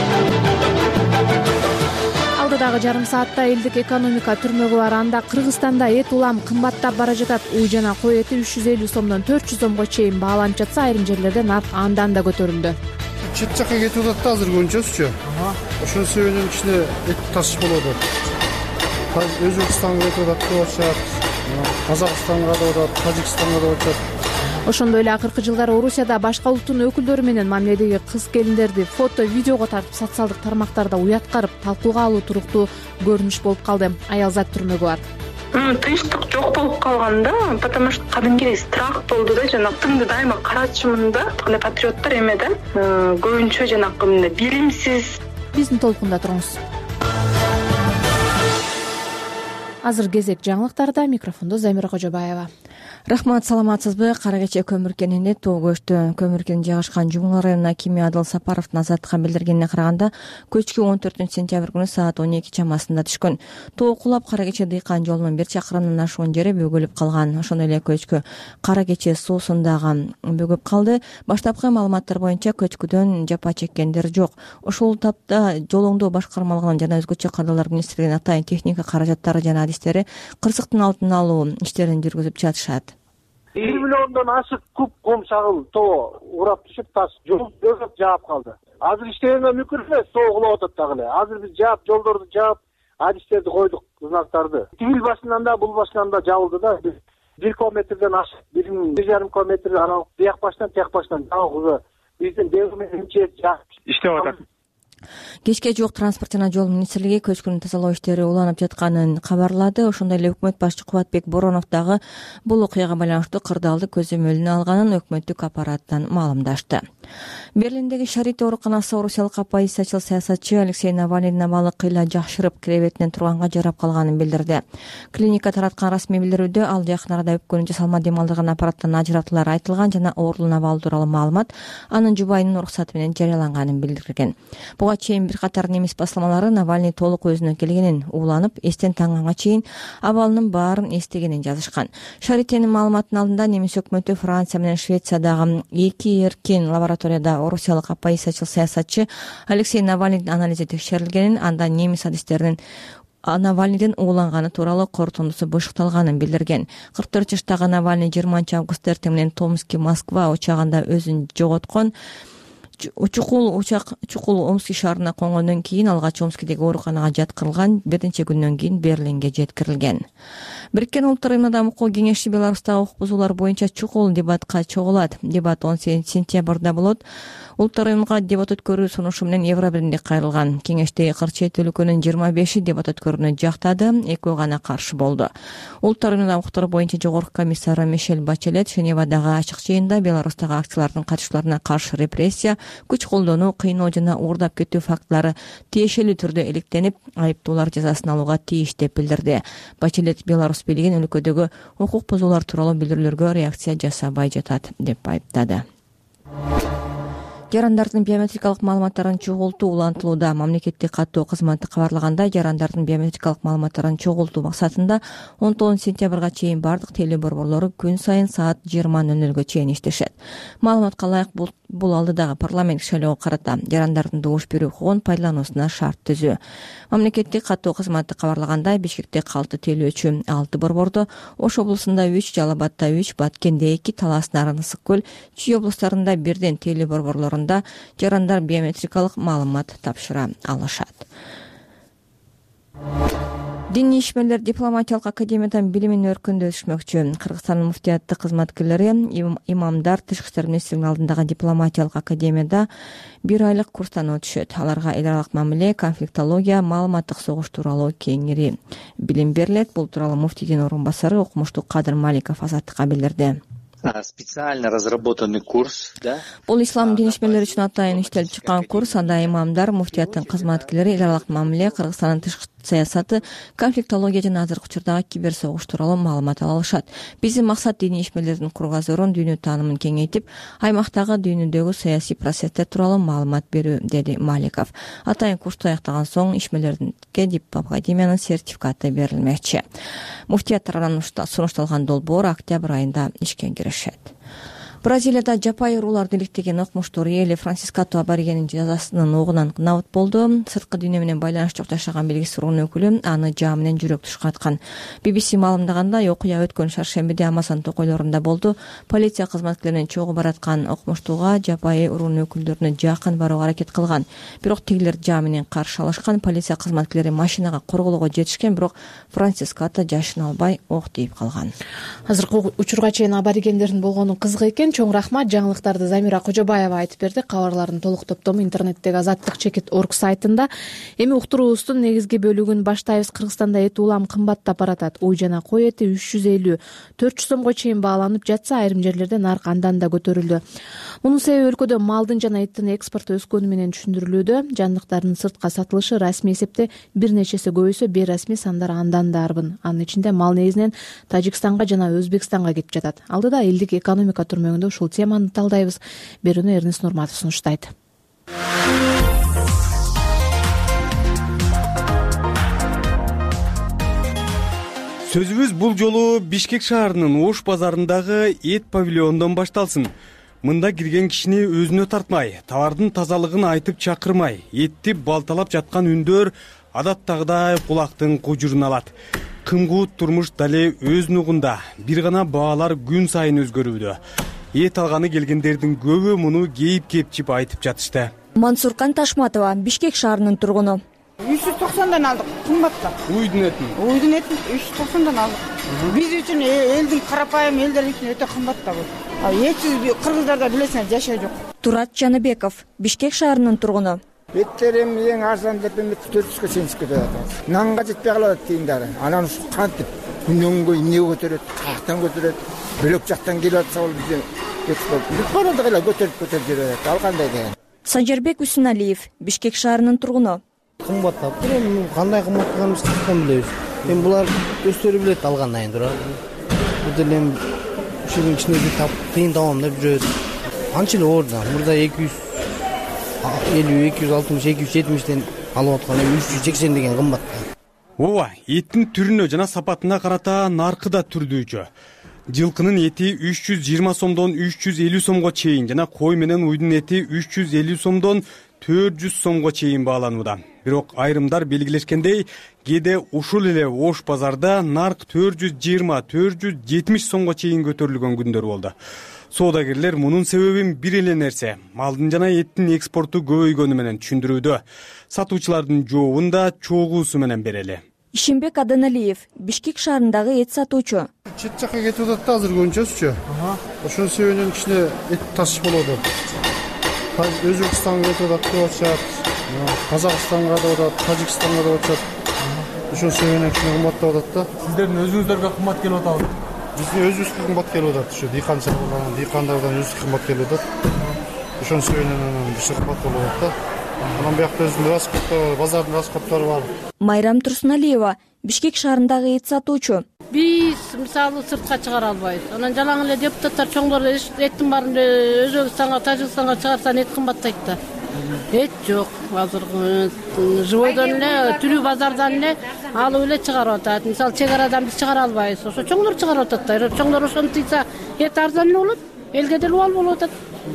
Алдыдагы жарым саатта элдик экономика түрмөгү бар. Анда Кыргызстанда эт улам кымбаттап бара жатат. Уй жана кой эти 350 сомдон 400 сомго чейин бааланып жатса, айрым жерлерде нарк андан да көтөрүлдү. Чет жакка кетип атат да азыр көбүнчөсүчү. Ошонун себебинен кичине эт ташыш болуп атат. Өзбекстанга кетип атат, Казакстанга да атат, Тажикстанга да атат. Ошондой эле акыркы жылдары Орусияда башка улуттун өкүлдөрү менен мамиледеги кыз келиндерди фото, видеого тартып социалдык тармактарда уяткарып талкууга алуу туруктуу көрүнүш болуп калды. Аялзат түрмөгү бар. Тынчтык жок болуп калган да, потому что кадимки страх болду да, жана тыңды дайыма карачымын да, патриоттор эме да, көбүнчө жанакы мындай билимсиз. Биздин толкунда туруңуз. Азыр кезек жаңылыктарда, микрофондо Замира Кожобаева. Рахмат, саламатсызбы? Кара кече көмүр кенинде тоо көчтү. Көмүр кенин жайгашкан Жумгал районуна акими Адыл Сапаровдун Азаттыкка билдиргенине караганда, көчкү 14-сентябрь күнү саат 12 чамасында түшкөн. Тоо кулап Кара кече дыйкан жолунун 1 чакырымдан ашуун жери бөгөлүп калган. Ошондой эле көчкү Кара кече суусундагы бөгөп калды. Баштапкы маалыматтар боюнча көчкүдөн жапа чеккендер жок. Ошол тапта жол оңдоо башкармалыгынын жана өзгөчө кырдаалдар министрлигинин атайын техника каражаттары жана адистери кырсыктын алдын алуу иштерин жүргүзүп жатышат. 1 миллиондон ашык куб ком шагыл тоо урап түшүп, таш жол бөгөп жаап калды. Азыр иштегенге мүмкүн эмес, тоо кулап атат дагы эле. Азыр биз жаап, жолдорду жаап, адистерди койдук, знактарды. Тигил башынан да, бул башынан да жабылды да. 1 километрден ашык, 1,5 километр аралык бияк баштан тияк баштан жабылды. Биздин devrimче иштеп атат. Кечке жок транспорт жана жол министрлиги көчкүнү тазалоо иштери уланып жатканын кабарлады. Ошондой эле өкмөт башчы Кубатбек Боронов дагы бул окуяга байланыштуу кырдаалды көзөмөлүнө алганын өкмөттүк аппараттан маалымдашты. Берлиндеги Шарите ооруканасы орусиялык оппозициячыл саясатчы Алексей Навальныйдын абалы кыйла жакшырып, креветинен турганга жарап калганын билдирди. Клиника тараткан расмий билдирүүдө ал жакын арада өпкөнү жасалма дем алдырган аппараттан ажыратуулар айтылган жана оорулуун абалы тууралуу маалымат анын жубайынын уруксаты менен жарыяланганын билдирген. Буга чейин бир катар немис басылмалары Навальный толук өзүнө келгенин, ууланып, эстен таңганга чейин абалынын баарын эстегенин жазышкан. Шаритенин маалыматынын алдында немис өкмөтү Франция менен Швециядагы 2 эркин лабораторияда орусиялык оппозициячыл саясатчы Алексей Навальныйдын анализи текшерилгенин, анда немис адистеринин Навальныйдын ууланганы тууралуу корутундусу бошукталганын билдирген. 44 жаштагы Навальный 20 август эртең менен Томский Москва учагында өзүн жоготкон. Чукул Омский шаарына конгондон кийин алгач Омскидеги ооруканага жаткырылган, бир нече күндөн кийин Берлинге жеткирилген. Бириккен Улуттар Уюмунда укук кеңеши Беларустагы укук бузуулар боюнча чукул дебатка чогулат. Дебат 10-сентябрда болот. Улуттар Уюмуга дебат өткөрүү сунушу менен Евробиримдик кайрылган. Кеңештеги 47 өлкөнүн 25 дебат өткөрүүнү жактады, 2 гана каршы болду. Улуттар Уюмунда укуктар боюнча жогорку комиссары Мишель Бачелет Женевадагы ачык жыйында Беларустагы акциялардын катышууларына каршы репрессия, күч колдонуу, кыйноо жана уурдап кетүү фактылары тиешелүү түрдө иликтенип, айыптуулар жазасын алууга тийиш деп билдирди. Бачелет Беларусь бийлигин өлкөдөгү укук бузуулар тууралуу билдирүүлөргө реакция жасабай жатат деп айыптады. Жарандардын биометрикалык маалыматтарын чогултуу улантылууда. Мамлекеттик каттоо кызматы кабарлаганда, жарандардын биометрикалык маалыматтарын чогултуу максатында 19 сентябрга чейин бардык теле борборлору күн сайын саат 20:00 чейин иштешет. Маалыматка ылайык Бул алдыдагы парламент шайлоого карата жарандардын добуш берүү укугун пайдалануусуна шарт түзүү. Мамлекеттик каттоо кызматы кабарлагандай, Бишкекте калты тейлөөчү 6 борбордо, Ош облусунда 3, Жалал Абадда 3, Баткенде 2, Талас Нарын Ысык көл, Чүй облустарында бирден тейлөө борборлорунда жарандар биометрикалык маалымат тапшыра алышат. Диний ишмерлер дипломатиялык академиядан билимин өркүндөтүшмөкчү. Кыргызстандын муфтияттык кызматкерлери, имамдар тышкы иштер министринин алдындагы дипломатиялык академияда 1 айлык курстан өтүшөт. Аларга эл аралык мамиле, конфликтология, маалыматтык согуш тууралуу кеңири билим берилет. Бул тууралуу муфтийдин орун басары окумуштуу Кадыр Маликов Азаттыкка билдирди. Специально разработанный курс, да? Бул ислам дин ишмерлери үчүн атайын иштелип чыккан курс. Анда имамдар, муфтияттын кызматкерлери, эл аралык мамиле, Кыргызстандын тышкы саясаты, конфликтология жана азыркы учурдагы кибер согуш тууралуу маалымат ала алышат. Биздин максат диний ишмерлердин кругозорун, дүйнө таанымын кеңейтип, аймактагы дүйнөдөгү саясий процесстер тууралуу маалымат берүү, деди Маликов. Атайын курсту аяктаган соң ишмерлерге академиянын сертификаты берилмекчи. Муфтият тарабынан сунушталган долбоор октябрь айында ишке киришет. Бразилияда жапайы урууларды иликтеген окумуштуу Риэле Франсискато Аборигенин жазасынын оогунан набыт болду. Сырткы дүйнө менен байланыш жок жашаган белгисиз уруунун өкүлү аны жаа менен жүрөк тушка аткан. BBC маалымдагандай, окуя өткөн шаршембиде Амазон токойлорунда болду. Полиция кызматкерлеринин чогуу бараткан окумуштууга жапайы уруунун өкүлдөрүнө жакын барууга аракет кылган. Бирок тигилер жаа менен каршы алышкан. Полиция кызматкерлери машинага корголоого жетишкен, бирок Франсискато жашын албай ок тийип калган. Азыркы учурга чейин аборигендердин болгону кызык экен. Чоң рахмат. Жаңылыктарды Замира Кожобаева айтып берди. Кабарлардын толук топтому интернеттеги azatlik.org сайтында. Эми уктуруубуздун негизги бөлүгүн баштайбыз. Кыргызстанда эт улам кымбаттап баратат. Уй жана кой эти 350-400 сомго чейин бааланып жатса, айрым жерлерде нарк андан да көтөрүлдү. Мунун себеби өлкөдө малдын жана эттин экспорту өскөнү менен түшүндүрүлүүдө. Жандыктардын сыртка сатылышы расмий эсепте бир нечеси көбөйсө, бейрасмий сандар андан да арбын. Анын ичинде мал негизинен Тажикстанга жана Өзбекстанга кетип жатат. Алдыда элдик экономика түрмөгүндө ушул теманы талдайбыз. Берүүнү Эрнест Нурматов сунуштайт. Сөзүбүз бул жолу Бишкек шаарынын Ош базарындагы эт павильондон башталсын. Мында кирген кишини өзүнө тартмай, товардын тазалыгын айтып чакырмай, этти балталап жаткан үндөр адаттагыдай кулактын кужурун алат. Кымгуут турмуш дале өз нугунда, бир гана баалар күн сайын өзгөрүүдө. Эт алганы келгендердин көбү муну кейип-кепчип айтып жатышты. Мансуркан Ташматова, Бишкек шаарынын тургуну. 390дан алдык, кымбатта. Уйдун этин 390дан алдык. Биз үчүн элдин карапайым элдер үчүн өтө кымбатта бул. Этсиз кыргыздарда билесиңер жашоо жок. Турат Жаныбеков, Бишкек шаарынын тургуну. Эттерим эң арзан деп 400 70 деп атат. Нанга жетпей калат тииндери. Анан ушу кантип күндөн күнгө эмне көтөрөт, каяктан көтөрөт, бөлөк жактан келип атса бол бизде Бүткөрөлдү эле көтөрүп жүрөт. Ал кандай деген? Санжарбек Үсүналиев, Бишкек шаарынын тургуну. Кымбаттап, кандай кымбаттыгын биз кырдан билебиз. Эми булар өздөрү билет алгандан тура. Бул деле ушунун ичинде тап тыйын табам деп жүрөт. Анча эле оор да. Мурда 250, 260, 270ден алып аткан 380 деген кымбат. Ооба, эттин түрүнө жана сапатына карата наркы да түрдүүчү. Жылкынын эти 320 сомдон 350 сомго чейин жана кой менен уйдун эти 350 сомдон 400 сомго чейин бааланууда. Бирок айрымдар белгилешкендей, кээде ушул эле Ош базарда нарк 420-470 сомго чейин көтөрүлгөн күндөр болду. Соодагерлер мунун себебин бир эле нерсе, малдын жана эттин экспорту көбөйгөнү менен түшүндүрүүдө. Сатуучулардын жообун да чогуусу менен берели. Ишимбек Аданалиев, Бишкек шаарындагы эт сатуучу. Чет жакка кетип атат да азыр көбүнчөсүчү. Ошонун себебинен кичине эт ташыш болуп атат. Өзбекстанга кетип атат деп атышат. Казакстанга да атат, Тажикстанга да атат. Ошонун себебинен кичине кымбаттап атат да. Сиздердин өзүңүздөргө кымбат келип атабы? Биздин өзүбүзгө кымбат келип атат. Ушу дыйкандардан өзү кымбат келип атат. Ошонун себебинен бир кымбат болуп атат да. Анан биякта өзүнүн расходдору, базардын расходдору бар. Майрам Турсуналиева, Бишкек шаарындагы эт сатуучу. Биз мисалы сыртка чыгара албайбыз. Анан жалаң эле депутаттар чоңдор эттин баарын Өзбекстанга, Тажикстанга чыгарсаң эт кымбаттайт да. Эт жок. Азыркы живойдон эле, тирүү базардан эле алып эле чыгарып атат. Мисалы чек арадан биз чыгара албайбыз. Ошо чоңдор чыгарып атат да. Чоңдор ошону тыйса эт арзан эле болот. Элге деле убал болуп атат.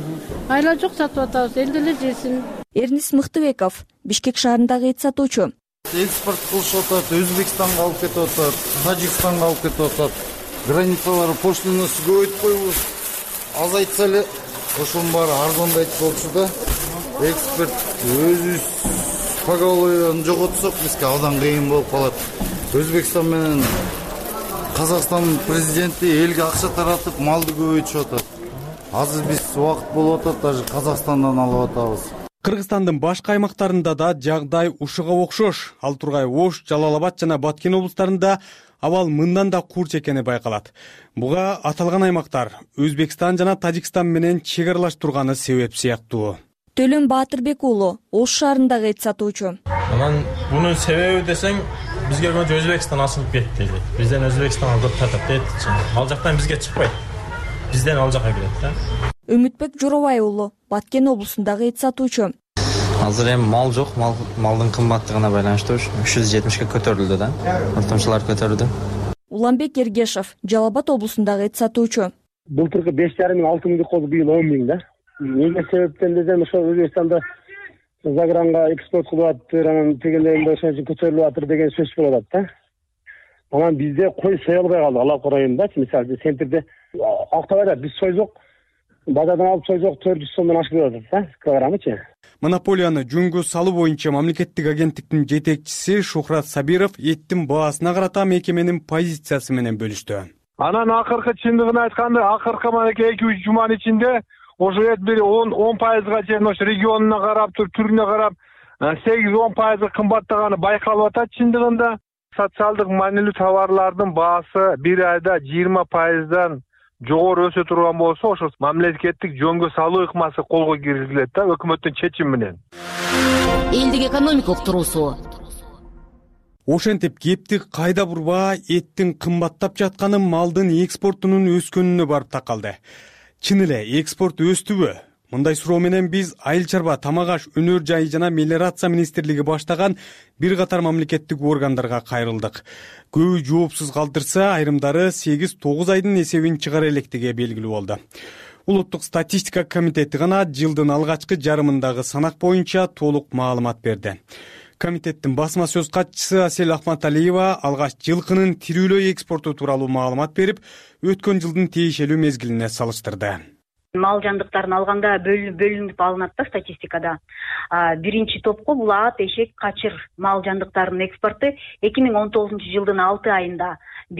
айла жок, сатып атабыз, эл деле жесин. Эрнис Мыктыбеков, Бишкек шаарындагы эт сатуучу. Экспорт кылышып атат, Өзбекстанга алып кетип атат, Тажикстанга алып кетип атат. Границалары пошлинасы көбөйтүп коебуз. Азайтса эле ошонун баары арзандайт болчу да. Экспорт өзүбүз поголовьен жоготсок бизге абдан кыйын болуп калат. Өзбекстан менен Казакстандын президенти элге акча таратып малды көбөйтүшүп атат. Азыр биз убакыт болуп атат, даже Казакстандан алып атабыз. Кыргызстандын башка аймактарында да жагдай ушуга окшош. Ал тургай Ош, Жалал-Абад жана Баткен облустарында абал мындан да курч экени байкалат. Буга аталган аймактар Өзбекстан жана Тажикстан менен чек аралаш турганы себеп сыяктуу. Төлөн Баатырбек уулу Ош шаарындагы эт сатуучу. Анан бунун себеби десең, бизге көбүнчө Өзбекстан асылып кетти. Бизден Өзбекстанга көп татат дейт. Ал жактан бизге чыкпайт. Бизден ал жака келет да. Үмүтбек Жоробай уулу Баткен облусундагы эт сатуучу. Азыр эми мал жок, малдын кымбаттыгына байланыштуу 370ке көтөрүлдү да. Ортомчулар көтөрүлдү. Уланбек Ергешев Жалал-Абад облусундагы эт сатуучу. Былтыркы 5,5 мың 6 мыңдык болду, быйыл 10 миң да. Эмне себептен десем, ошо Өзбекстанда загранга экспорт кылып атыр, анан тегелеринде ошон үчүн көтөрүлүп атыр деген сөз болуп атат да. Анан бизде кой сой албай калды, Алапка районунда, мисалы Сентирде Актабайда биз сойзок, базардан алып сойзок 400 сомдон ашып атат да, килограммычы. Монополияны жөнгө салуу боюнча мамлекеттик агенттиктин жетекчиси Шухрат Сабиров эттин баасына карата мекеменин позициясы менен бөлүштү. Анан акыркы чындыгын айтканда, акыркы 2-3 жуманын ичинде ошо эт бир 10%га чейин ошо регионуна карап, түрүнө карап 8-10% кымбаттаганы байкалып атат чындыгында. Социалдык маанилүү товарлардын баасы бир айда 20%дан жогору өсө турган болсо, ошо мамлекеттик жөнгө салуу ыкмасы колго киргизилет да, өкмөттүн чечими менен. Элдик экономика уктуруусу. Ошентип кепти кайда бурба эттин кымбаттап жатканы малдын экспортунун өскөнүнө барып такалды. Чын эле экспорт өстүбү? Мындай суроо менен биз Айыл чарба, тамак аш, өнөр жайы жана мелиорация министрлиги баштаган бир катар мамлекеттик органдарга кайрылдык. Көбү жоопсуз калтырса, айрымдары 8-9 айдын эсебин чыгара электиги белгилүү болду. Улуттук статистика комитети гана жылдын алгачкы жарымындагы санак боюнча толук маалымат берди. Комитеттин басма сөз катчысы Асел Ахматалиева алгач жылкынын тирүүлөй экспорту тууралуу маалымат берип, өткөн жылдын тиешелүү мезгилине салыштырды. Мал жандыктарын алганда бөлүнүп алынат да статистикада. Биринчи топко бул ат, эшек, качыр мал жандыктарынын экспорту 2019-жылдын 6 айында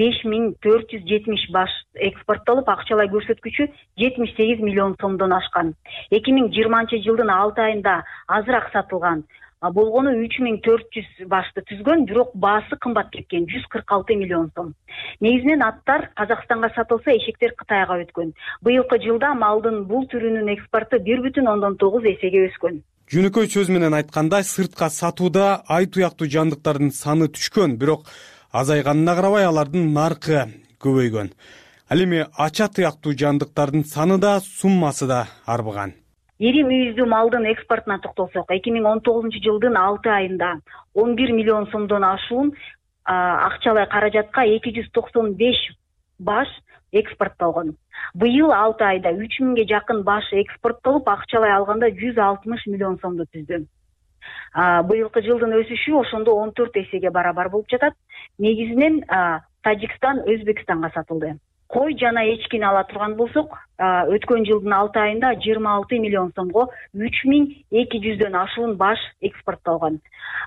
5470 баш экспорттолуп, акчалай көрсөткүчү 78 миллион сомдон ашкан. 2020-жылдын 6 айында азыраак сатылган. Болгону 3400 башты түзгөн, бирок баасы кымбат кеткен 146 миллион сом. Негизинен аттар Казакстанга сатылса, эшектер Кытайга өткөн. Быйылкы жылда малдын бул түрүнүн экспорту 1,9 эсеге өскөн. Жөнөкөй сөз менен айтканда, сыртка сатууда ай туяктуу жандыктардын саны түшкөн, бирок азайганына карабай алардын наркы көбөйгөн. Ал эми ача туяктуу жандыктардын саны да, суммасы да арбыган. Ири мүйүздүү малдын экспортуна токтолсок, 2019-жылдын 6 айында 11 миллион сомдон ашуун акчалай каражатка 295 баш экспорттолгон. Быйыл 6 айда 3000ге жакын баш экспорттолуп, акчалай алганда 160 миллион сомду түздү. Быйылкы жылдын өсүшү ошондо 14 эсеге барабар болуп жатат. Негизинен Тажикстан Өзбекстанга сатылды. Кой жана эчкини ала турган болсок, өткөн жылдын 6 айында 26 миллион сомго 3200дөн ашуун баш экспорттолгон.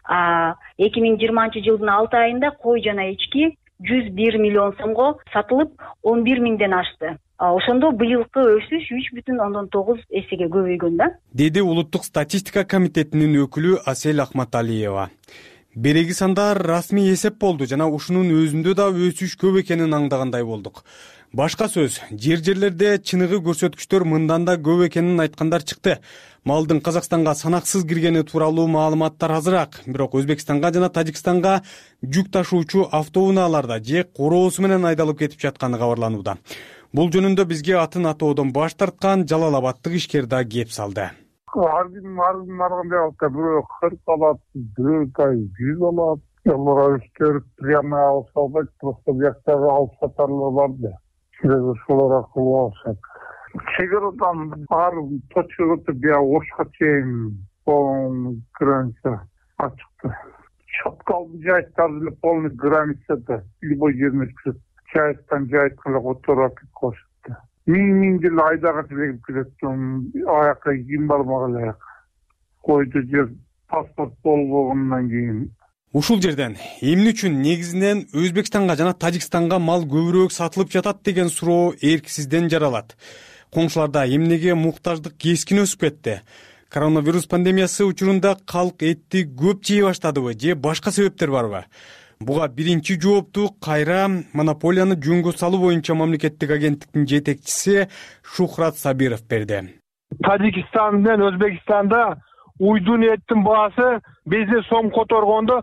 2020-жылдын 6 айында кой жана эчки 101 миллион сомго сатылып, 11 миңден ашты. Ошондо быйылкы өсүш 3,9 эсеге көбөйгөн да. Деди Улуттук статистика комитетинин өкүлү Асел Ахматалиева. Береги сандар расмий эсеп болду жана ушунун өзүндө да өсүш көп экенин аңдагандай болдук. Башка сөз, жерлерде чыныгы көрсөткүчтөр мындан да көп экенин айткандар чыкты. Малдын Казакстанга санаксыз киргени тууралуу маалыматтар азыраак, бирок Өзбекстанга жана Тажикстанга жүк ташуучу автоунааларда же короосу менен айдалып кетип жатканы кабарланууда. Бул жөнүндө бизге атын атоодон баш тарткан Жалал-Абадтык ишкер да кеп салды. Аргандай алса, бирөө 40 алат, бирөө 100 алат. Олар ишкер прямо алып салбайт, просто бияктагы алып сатарлар бар да. Ошолор аркылуу алышат. чек арадан ар точкага биягы Ошко чейин полный граница ачыкты. Чаткалдын жайыттары деле полный границада любой жерине өткүзөт. Жайыттан жайытка отуруп кошупту. Миң жыл айдага келип келет. Аяка кийин бармаган аяк. Койду жер паспорт болбогондон кийин. Ушул жерден эмне үчүн негизинен Өзбекстанга жана Тажикстанга мал көбүрөөк сатылып жатат деген суроо эрксизден жаралат. Коңшуларда эмнеге муктаждык кескин өсүп кетти? Коронавирус пандемиясы учурунда калк этти көп жей баштадыбы же башка себептер барбы? Буга биринчи жоопту кайра монополияны жөнгө салуу боюнча мамлекеттик агенттиктин жетекчиси Шухрат Сабиров берди. Тажикстан менен Өзбекстанда уйдун эттин баасы биздин сом которгондо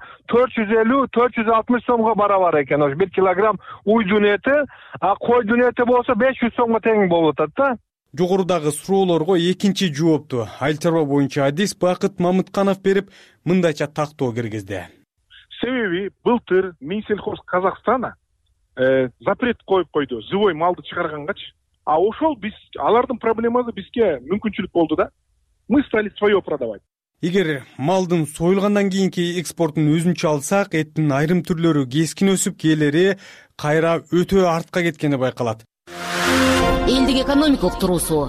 450-460 сомго барабар экен. Ошо 1 килограмм уйдун эти, а койдун эти болсо 500 сомго тең болуп атат да. Жогорудагы суроолорго экинчи жоопту айыл чарба боюнча адис Бакыт Мамытканов берип, мындайча тактоо киргизди. Себеби былтыр Минсельхоз Казакстана запрет коюп койду живой малды чыгаргангачы. А ошол биз алардын проблемасы бизге мүмкүнчүлүк болду да. Мы стали свое продавать. Эгер малдын союлгандан кийинки экспортун өзүнчө алсак, эттин айрым түрлөрү кескин өсүп, кээлери кайра өтө артка кеткени байкалат. Элдик экономика уктуруусу.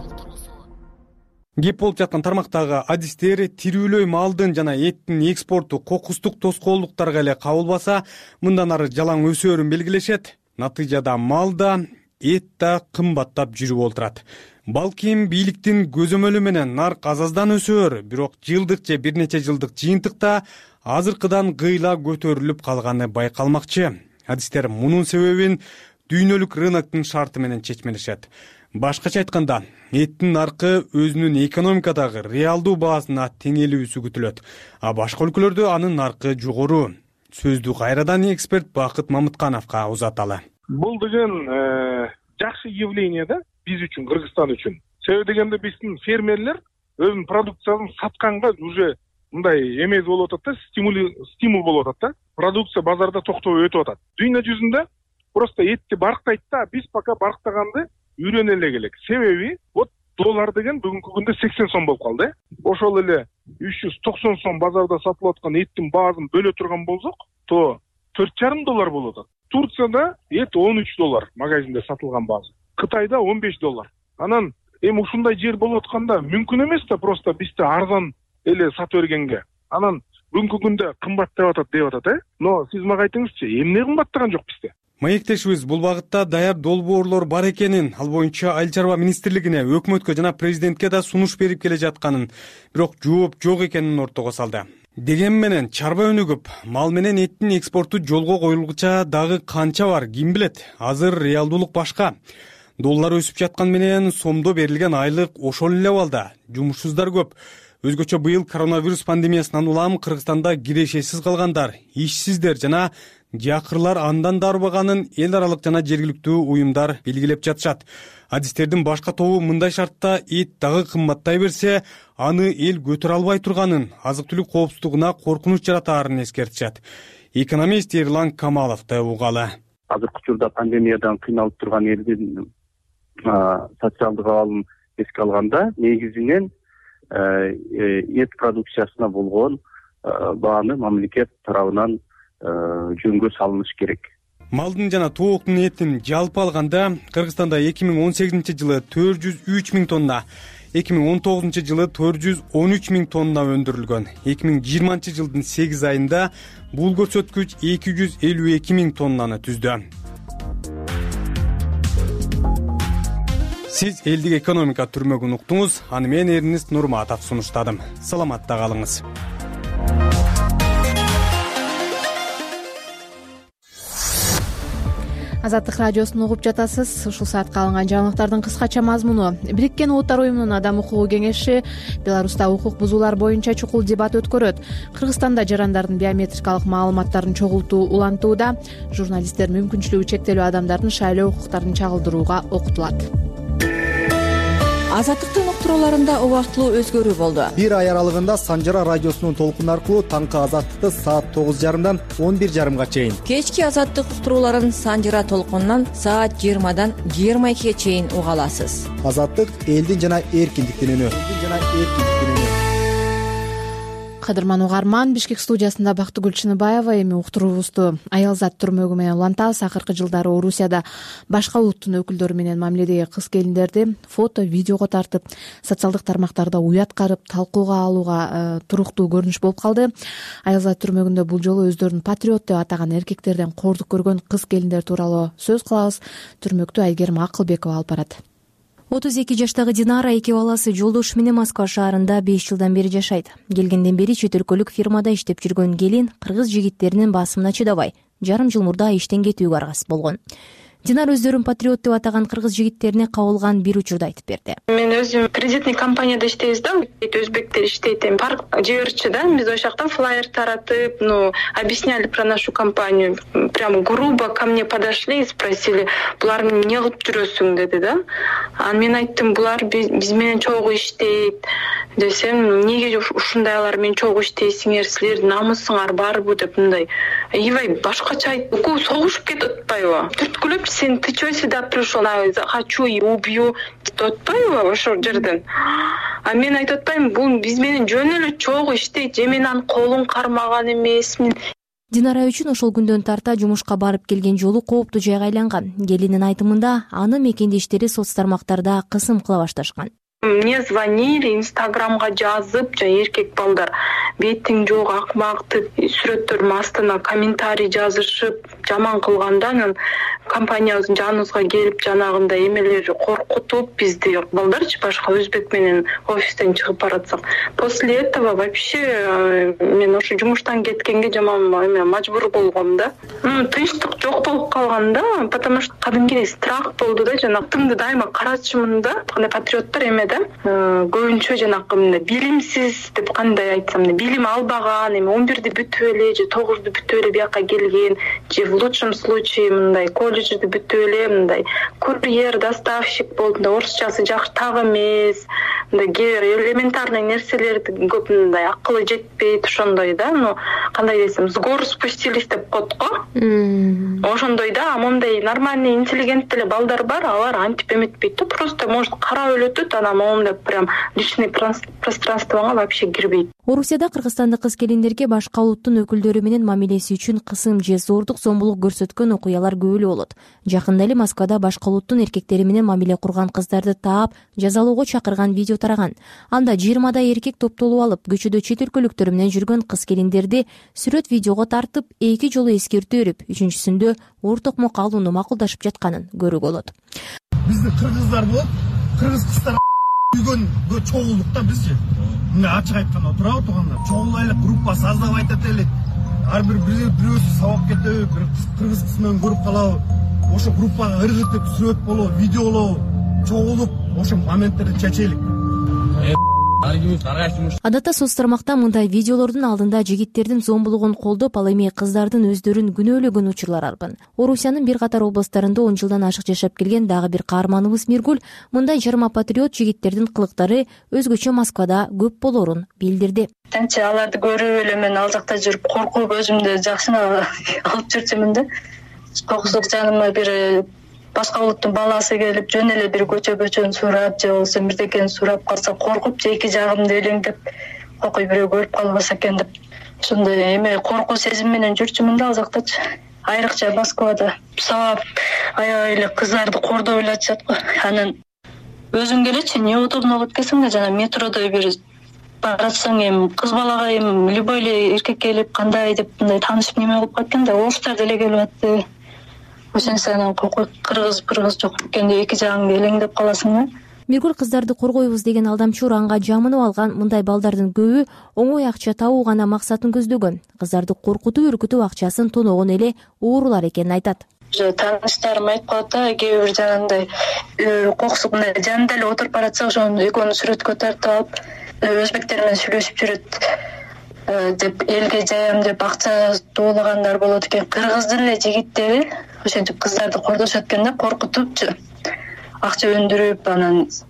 Кеп болуп жаткан тармактагы адистер тирүүлөй малдын жана эттин экспорту кокустук тоскоолдуктарга эле кабылбаса, мындан ары жалаң өсөөрүн белгилешет. Натыйжада мал да, эт да кымбаттап жүрүп олтурат. Балким бийликтин көзөмөлү менен нарк азаздан өсөөр, бирок жылдык же бир нече жылдык жыйынтыкта азыркыдан кыйла көтөрүлүп калганы байкалмакчы. Адистер мунун себебин дүйнөлүк рыноктун шарты менен чечмелешет. Башкача айтканда, эттин наркы өзүнүн экономикадагы реалдуу баасына теңелүүсү күтүлөт, а башка өлкөлөрдө анын наркы жогору. Сөздү кайрадан эксперт Бакыт Мамыткановго узаталы. Бул деген жакшы явление да биз үчүн, Кыргызстан үчүн. Себеби дегенде биздин фермерлер өзүнүн продукциясын сатканга уже мындай эмес болуп атат да, стимул болуп атат да. Продукция базарда токтобой өтүп атат. Дүйнө жүзүндө просто этти барктайт да, биз пока барктаганды үйрөнө эле келек. Себеби вот доллар деген бүгүнкү күндө 80 сом болуп калды. Ошол эле 390 сом базарда сатылып аткан эттин баазын бөлө турган болсок, то $4,5 болуп атат. Турцияда эт $13 магазинде сатылган баазы. Кытайда $15. Анан эми ушундай жер болуп атканда мүмкүн эмес да просто бизде арзан эле сатып бергенге. Анан бүгүнкү күндө кымбаттап атат деп атат, Но сиз мага айтыңызчы, эмне кымбаттаган жок бизде? Маектешибиз бул багытта даяр долбоорлор бар экенин, ал боюнча Айыл чарба министрлигине, өкмөткө жана президентке да сунуш берип келе жатканын, бирок жооп жок экенин ортого салды. Деген менен чарба өнүгүп, мал менен эттин экспорту жолго коюлгуча дагы канча бар, ким билет? Азыр реалдуулук башка. Доллар өсүп жаткан менен сомдо берилген айлык ошол эле абалда. Жумушсуздар көп. Өзгөчө быйыл коронавирус пандемиясынан улам Кыргызстанда кирешесиз калгандар, ишсиздер жана жакырлар андан дарбаганын эл аралык жана жергиликтүү уюмдар белгилеп жатышат. Адистердин башка тобу мындай шартта эт дагы кымбаттай берсе, аны эл көтөрө албай турганын, азык-түлүк коопсуздугуна коркунуч жаратаарын эскертишет. Экономист Эрлан Камаловду угалы. Азыркы учурда пандемиядан кыйналып турган элдин социалдык абалын эске алганда, негизинен эт продукциясына болгон бааны мамлекет тарабынан жөнгө салыныш керек. Малдын жана тооктун этин жалпы алганда Кыргызстанда 2018 жылы 403 миң тонна, 2019 жылы 413 миң тонна өндүрүлгөн. 2020 жылдын 8 айында бул көрсөткүч 252 миң тоннаны түздү. Сиз элдик экономика түрмөгүн уктуңуз, аны мен Эрнист Нурматов сунуштадым. Саламатта калыңыз. Азаттык радиосун угуп жатасыз. Ушул саатка алынган жаңылыктардын кыскача мазмуну. Бириккен Улуттар уюмунун Адам укугу кеңеши Беларуста укук бузуулар боюнча чукул дебат өткөрөт. Кыргызстанда жарандардын биометрикалык маалыматтарын чогултуу улантууда. Журналисттер мүмкүнчүлүгү чектелүү адамдардын шайлоо укуктарын чагылдырууга окутулат. Азаттыктын уктурууларында убактылуу өзгөрүү болду. Бир ай аралыгында Санжара радиосунун толкуну аркылуу таңкы Азаттыкты саат 9:30 11:30 чейин, кечки Азаттык уктурууларын Санжара толкунунан саат 20-дан 22-ге чейин уга аласыз. Азаттык элдин жана эркиндиктин үнү. Кадырман угарман, Бишкек студиясында Бактыгүл Чыныбаева. Эми уктуруубузду аялзат түрмөгү менен улантабыз. Акыркы жылдары Орусияда башка улуттун өкүлдөрү менен мамиледеги кыз келиндерди фото, видеого тартып, социалдык тармактарда уяткарып, талкууга алууга туруктуу көрүнүш болуп калды. Аялзат түрмөгүндө бул жолу өздөрүн патриот деп атаган эркектерден кордук көргөн кыз келиндер тууралуу сөз кылабыз. Түрмөктү Айгерим Акылбекова алып барат. 32 жаштагы Динара эки баласы жолдошу менен Москва шаарында 5 жылдан бери жашайт. Келгенден бери чет өлкөлүк фирмада иштеп жүргөн келин кыргыз жигиттеринин басымына чыдабай, жарым жыл мурда иштен кетүүгө аргасыз болгон. Динара өздөрүн патриот деп атаган кыргыз жигиттерине кабылган бир учурду айтып берди. Мен өзүм кредитный компанияда иштейбиз да, өзбектер иштейт, парк жиберчи да, биз ошол жакта флаер таратып, объясняли про нашу компанию. Прямо грубо ко мне подошли и спросили: "Булар эмне кылып жүрөсүң?" деди да. Анан мен айттым: "Булар биз менен чогуу иштейт" десем, "Неге ушундай алар менен чогуу иштейсиңер? Силердин намысыңар барбы?" деп мындай аябай башкача айтып, согушуп кетип атпайбы? Түрткүлөп: "Ты чё сюда пришел? Хочу и убью" деп атпайбы ошол жерден? А мен айтып атпаймынбы, бул биз менен жөн эле чогуу иштейт, же мен анын колун кармаган эмесмин. Динара үчүн ошол күндөн тарта жумушка барып келген жолу кооптуу жайга айланган. Келинин айтымында, аны мекендештери соц тармактарда кысым кыла башташкан. Мне звонили, инстаграмга жазып, эркек балдар бетиң жок, акмак деп сүрөттөрдүн астына комментарий жазышып, жаман кылганда, анан компаниябыздын жаныбызга келип, жанагындай эмелер коркутуп бизди, балдарчы башка өзбек менен офистен чыгып баратсак. После этого вообще мен ошо жумуштан кеткенге жаман мажбур болгом да. Тынчтык жок болуп калган да, потому что кадимкидей страх болду да, жанагы дайыма карачымын да, кандай патриоттор эмеде көбүнчө жанагы билимсиз деп кандай айтсам, билим албаган, 11-ди бүтүп эле же 9-ду бүтүп эле бияка келген, же в лучшем случае мындай колледжди бүтүп эле мындай курьер, доставщик болду, орусчасы жакшы так эмес, мындай элементарный нерселерди көп мындай акылы жетпейт, ошондой да, кандай десем, с гор спустились деп коет го. Ошондой да, мондай нормальный интеллигент эле балдар бар, алар антип эметпейт да, просто может карап эле өтөт, анан мондай прям личный пространствоңа вообще кирбейт. Орусияда кыргызстандык кыз келиндерге башка улуттун өкүлдөрү менен мамилеси үчүн кысым же зордук зомбулук көрсөткөн окуялар көп эле болот. Жакында эле Москвада башка улуттун эркектери менен мамиле курган кыздарды таап, жазалоого чакырган видео тараган. Анда 20-дай эркек топтолуп алып, көчөдө чет өлкөлүктөр менен жүргөн кыз келиндерди сүрөт видеого тартып, 2 жолу эскертүү берип, үчүнчүсүндө ор токмок алууну макулдашып жатканын көрүүгө болот. Биздин кыргыздар болот, кыргыз кыздар үйгөн чогулдукта бизчи. Мына ачык айтканда отурабы тургандар. Чогулайлы группасы аздап айтат элек. Ар бирөөсү сабап кетеби, кыргыз кыз менен көрүп калабы. Ошо группага ыргытып, сүрөт болобу, видеолобу, чогулуп, ошо моменттерди чечелик. Адатта соц тармакта мындай видеолордун алдында жигиттердин зомбулугун колдоп, ал эми кыздардын өздөрүн күнөөлөгөн учурлар арбын. Орусиянын бир катар областтарында 10 жылдан ашык жашап келген дагы бир каарманыбыз Миргүл мындай жарма патриот жигиттердин кылыктары өзгөчө Москвада көп болорун билдирди. Тенче аларды көрүп эле мен ал жакта жүрүп коркуп өзүмдү жакшына алып жүрчүмүн да. Кокусук жаныма бир башка улуттун баласы келип жөн эле бир көчө-көчөнү сурап же болбосо бирдекени сурап калса коркуп, же эки жагымды элеңдеп окуй бирөө көрүп калбаса экен деп ошондой эме коркуу сезим менен жүрчүмүн да ал жактачы. Айрыкча Москвада сабап аябай эле кыздарды кордоп эле атышат го. Анан өзүң келечи неудобно болуп кетсең да, жана метродо бир баратсаң эми кыз балага эми любой эле эркек келип кандай деп мындай таанышып неме кылып кайтканда, орустар деле келип атты. Ошентсен кыргыз жок экенде эки жагыңды элеңдеп каласың да. Миргүл кыздарды коргойбуз деген алдамчы уранга жамынып алган мындай балдардын көбү оңой акча табуу гана максатын көздөгөн. Кыздарды коркутуп, үркүтүп акчасын тоногон эле оорулар экенин айтат. Тааныштарым айтып калат да, кээ бир жанагындай коксук мындай жанында эле отуруп баратса, ошону экөөнү сүрөткө тартып алып, өзбектер менен сүйлөшүп жүрөт деп элге жаям деп акча доолагандар болот экен. Кыргыздын эле жигиттери ошентип кыздарды кордошот экен да, коркутупчу акча өндүрүп, анан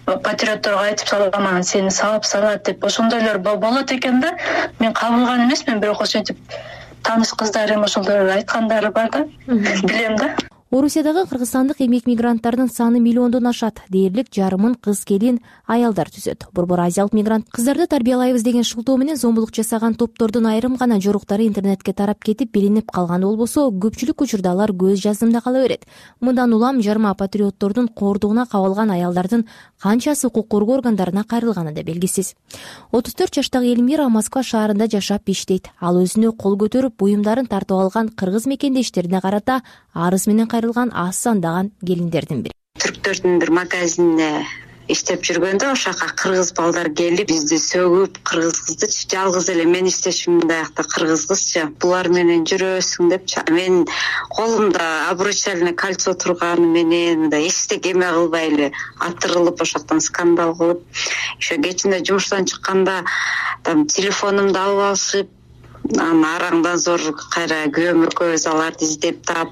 патриотторго айтып салып, анан сени сабап салат деп ошондойлор болот экен да. Мен кабылган эмесмин, бирок ошентип тааныш кыздарым ошолор айткандары бар да. Билем да. Орусиядагы кыргызстандык эмгек мигранттарынын саны миллиондон ашат. Дээрлик жарымын кыз келин аялдар түзөт. Борбор азиялык мигрант кыздарды тарбиялайбыз деген шылтоо менен зомбулук жасаган топтордун айрым гана жоруктары интернетке тарап кетип билинип калган болбосо, көпчүлүк учурда алар көз жаздымда кала берет. Мындан улам жарма патриоттордун коордугуна кабылган аялдардын канчасы укук коргоо органдарына кайрылганы да белгисиз. 34 жаштагы Элмира Москва шаарында жашап иштейт. Ал өзүнө кол көтөрүп буюмдарын тартып алган кыргыз мекендештерине карата арыз менен кайрылган аз сандаган келиндердин бири. Түрктөрдүн бир магазинине иштеп жүргөндө ошол жака кыргыз балдар келип бизди сөгүп, кыргыз кыздычы жалгыз эле мен иштешим мындайакта кыргыз кызчы булар менен жүрөсүң депчи. Мен колумда обручальный кольцо турганы менен мындай эчтеке эме кылбай эле атырылып ошол жактан скандал кылып, ошо кечинде жумуштан чыкканда там телефонумду алып алышып, араңдан зор кайра күйөөм экөөбүз аларды издеп таап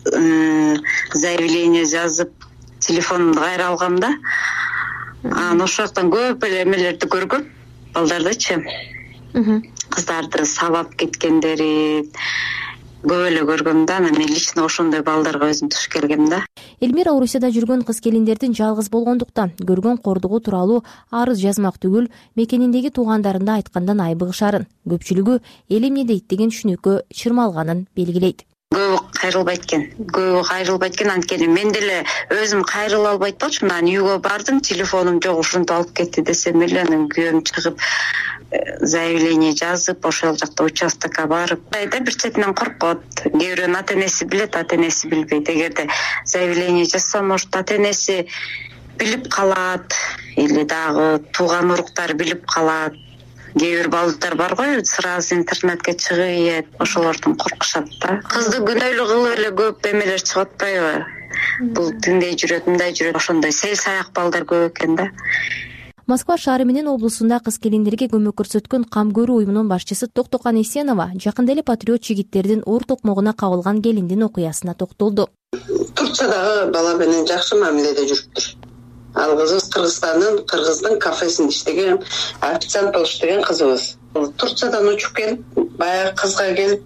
заявление жазып телефонумду кайра алгам да. Анан ошол жактан көп эле эмелерди көргөм, балдардычы. Кыздарды сабап кеткендери көп эле көргөм да. Анан мен лично ошондой балдарга өзүм туш келгем да. Элмира Орусияда жүргөн кыз келиндердин жалгыз болгондуктан көргөн кордугу тууралуу арыз жазмак түгүл, мекениндеги туугандарында айткандан айбыгышарын, көпчүлүгү эл эмне дейт деген түшүнүккө чырмалганын белгилейт. Көбү кайрылбайт экен, анткени мен деле өзүм кайрыла албайт болчумун. Анан үйгө бардым, телефонум жок, ушинтип алып кетти десем эле, анан күйөөм чыгып заявление жазып, ошол жакта участокко барып, да бир четинен коркот. Кээ бирөөнүн ата энеси билет, ата энеси билбейт. Эгерде заявление жазсам, может ата энеси билип калат или дагы тууган уруктары билип калат. Кээ бир балдар бар го, сразу интернетке чыгып ийет, ошолордон коркушат да. Кызды күнөөлүү кылып эле көп эмелер чыгып атпайбы? Бул тиндей жүрөт, мындай жүрөт, ошондой сел саяк балдар көп экен да. Москва шаары менен облусунда кыз келиндерге көмөк көрсөткөн Кам көрүү уюмунун башчысы Токтокан Эсенова жакында эле патриот жигиттердин оор токмогуна кабылган келиндин окуясына токтолду. Турциядагы бала менен жакшы мамиледе жүрүптүр. Ал кызыбыз кыргыздын кафесинде иштеген, официант болуп иштеген кызыбыз. Турциядан учуп келип, баягы кызга келип,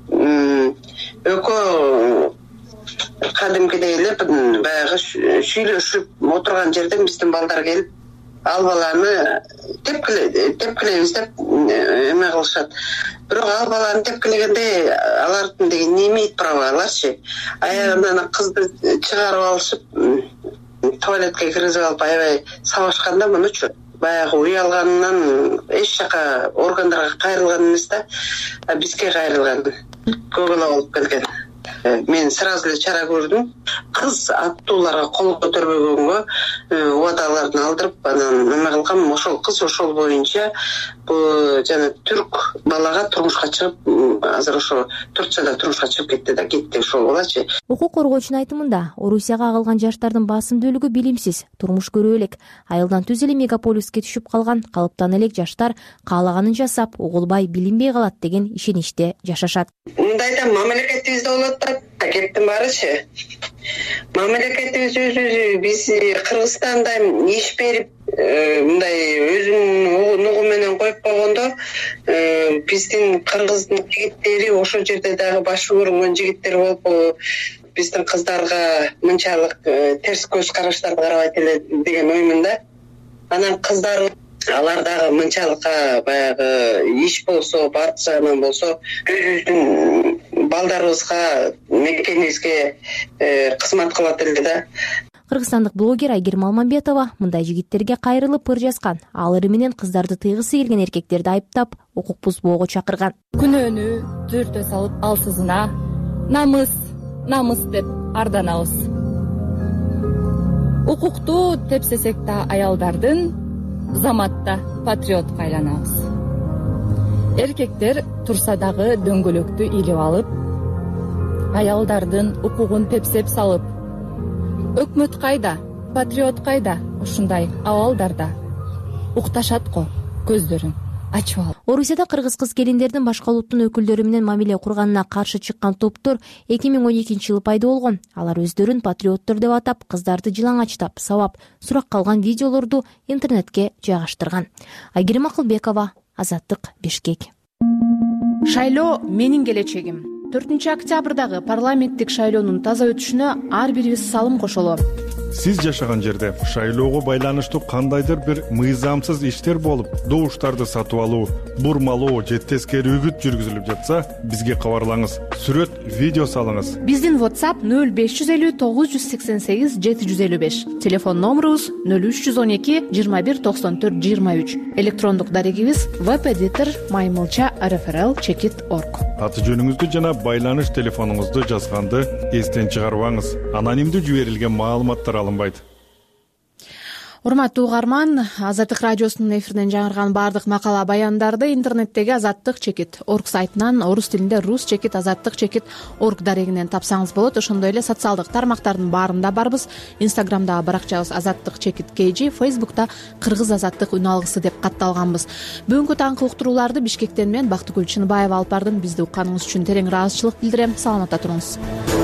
экөө кадимкидей эле баягы сүйлөшүп отурган жерден биздин балдар келип, ал баланы тепкилейбиз деп эме кылышат. Бирок ал баланы тепкилегенде алардын деген не имеет права аларчы. Аягынан кызды чыгарып алышып, туалетке киргизип алып аябай сабашканда мунучу баягы уялганынан эч жака органдарга кайрылган эмес да, бизге кайрылган. Көп эле болуп келген. Мен сразу эле чара көрдүм. Кыз аттууларга кол көтөрбөгөнгө убадаларын алдырып, анан эме кылгам. Ошол кыз ошол боюнча бул жана түрк балага турмушка чыгып, азыр ошо Турцияда турмушка чыгып кетти да, кетти ошол балачы. Укук коргоочунун айтымында, Орусияга агылган жаштардын басым бөлүгү билимсиз, турмуш көрө элек, айылдан түз эле мегаполиске түшүп калган калыптан элек жаштар каалаганын жасап, угулбай, билинбей калат деген ишеничте жашашат. Мындайда мамлекетибизде болот да, кеттин барычы. Мамлекетибиз өзү биз Кыргызстанда иш берип, мындай өзүнүн угу менен коюп койгондо, биздин кыргыздын жигиттери ошол жерде дагы башы көрүнгөн жигиттер болуп, биздин кыздарга мынчалык терс көз караштарды карабайт эле деген оймун да. Анан кыздар алар дагы мынчалыкка баягы иш болсо, барча жагынан болсо, өзүбүздүн балдарыбызга, мекенибизге кызмат кылат эле да. Кыргызстандык блогер Айгерим Алмамбетова мындай жигиттерге кайрылып ыр жазган. Ал ыры менен кыздарды тыйгысы келген эркектерди айыптап, укук бузбоого чакырган. Күнөөнү зүртө салып, алсызына намыс деп арданабыз. Укукту тепсесек да аялдардын, заматта патриотка айланабыз. Эркектер турса дагы дөңгөлөктү илип алып, аялдардын укугун тепсеп салып, өкмөт кайда, патриот кайда, ушундай абалдарда укташат го, көздөрүн ачып алып. Орусияда кыргыз кыз-келиндердин башка улуттун өкүлдөрү менен мамиле курганына каршы чыккан топтор 2012-жылы пайда болгон. Алар өздөрүн патриоттор деп атап, кыздарды жылаңачтап, сабап, суракка алган видеолорду интернетке жайгаштырган. Айгерим Акылбекова, Азаттык, Бишкек. Шайлоо менин келечегим. 4-октябрдагы парламенттик шайлоонун таза өтүшүнө ар бирибиз салым кошолу. Сиз жашаган жерде шайлоого байланыштуу кандайдыр бир мыйзамсыз иштер болуп, добуштарды сатып алуу, бурмалоо же тескери үгүт жүргүзүлүп жатса, бизге кабарлаңыз. Сүрөт, видео салыңыз. Биздин WhatsApp 0550 988 755. Телефон номерубуз 0312 21 94 23. Электрондук дарегибиз webeditor@maymылча.rfrl.org. Аты жөнүңүздү жана байланыш телефонуңузду жазганды эстен чыгарбаңыз. Анонимдүү жиберилген маалыматтар алынбайт. Урматтуу угарман, Азаттык радиосунун эфиринен жаңырган баардык макала баяндарды интернеттеги azattik.org сайтынан орус тилинде rus.azattik.org дарегинен тапсаңыз болот. Ошондой эле социалдык тармактардын баарында барбыз. Инстаграмда баракчабыз azattik.kg, Фейсбукта кыргыз азаттык үн алгысы деп катталганбыз. Бүгүнкү таңкы уктурууларды Бишкектен мен Бактыгүл Чынбаева алып бардым. Бизди укканыңыз үчүн терең ыраазычылык билдирем. Саламатта туруңуз.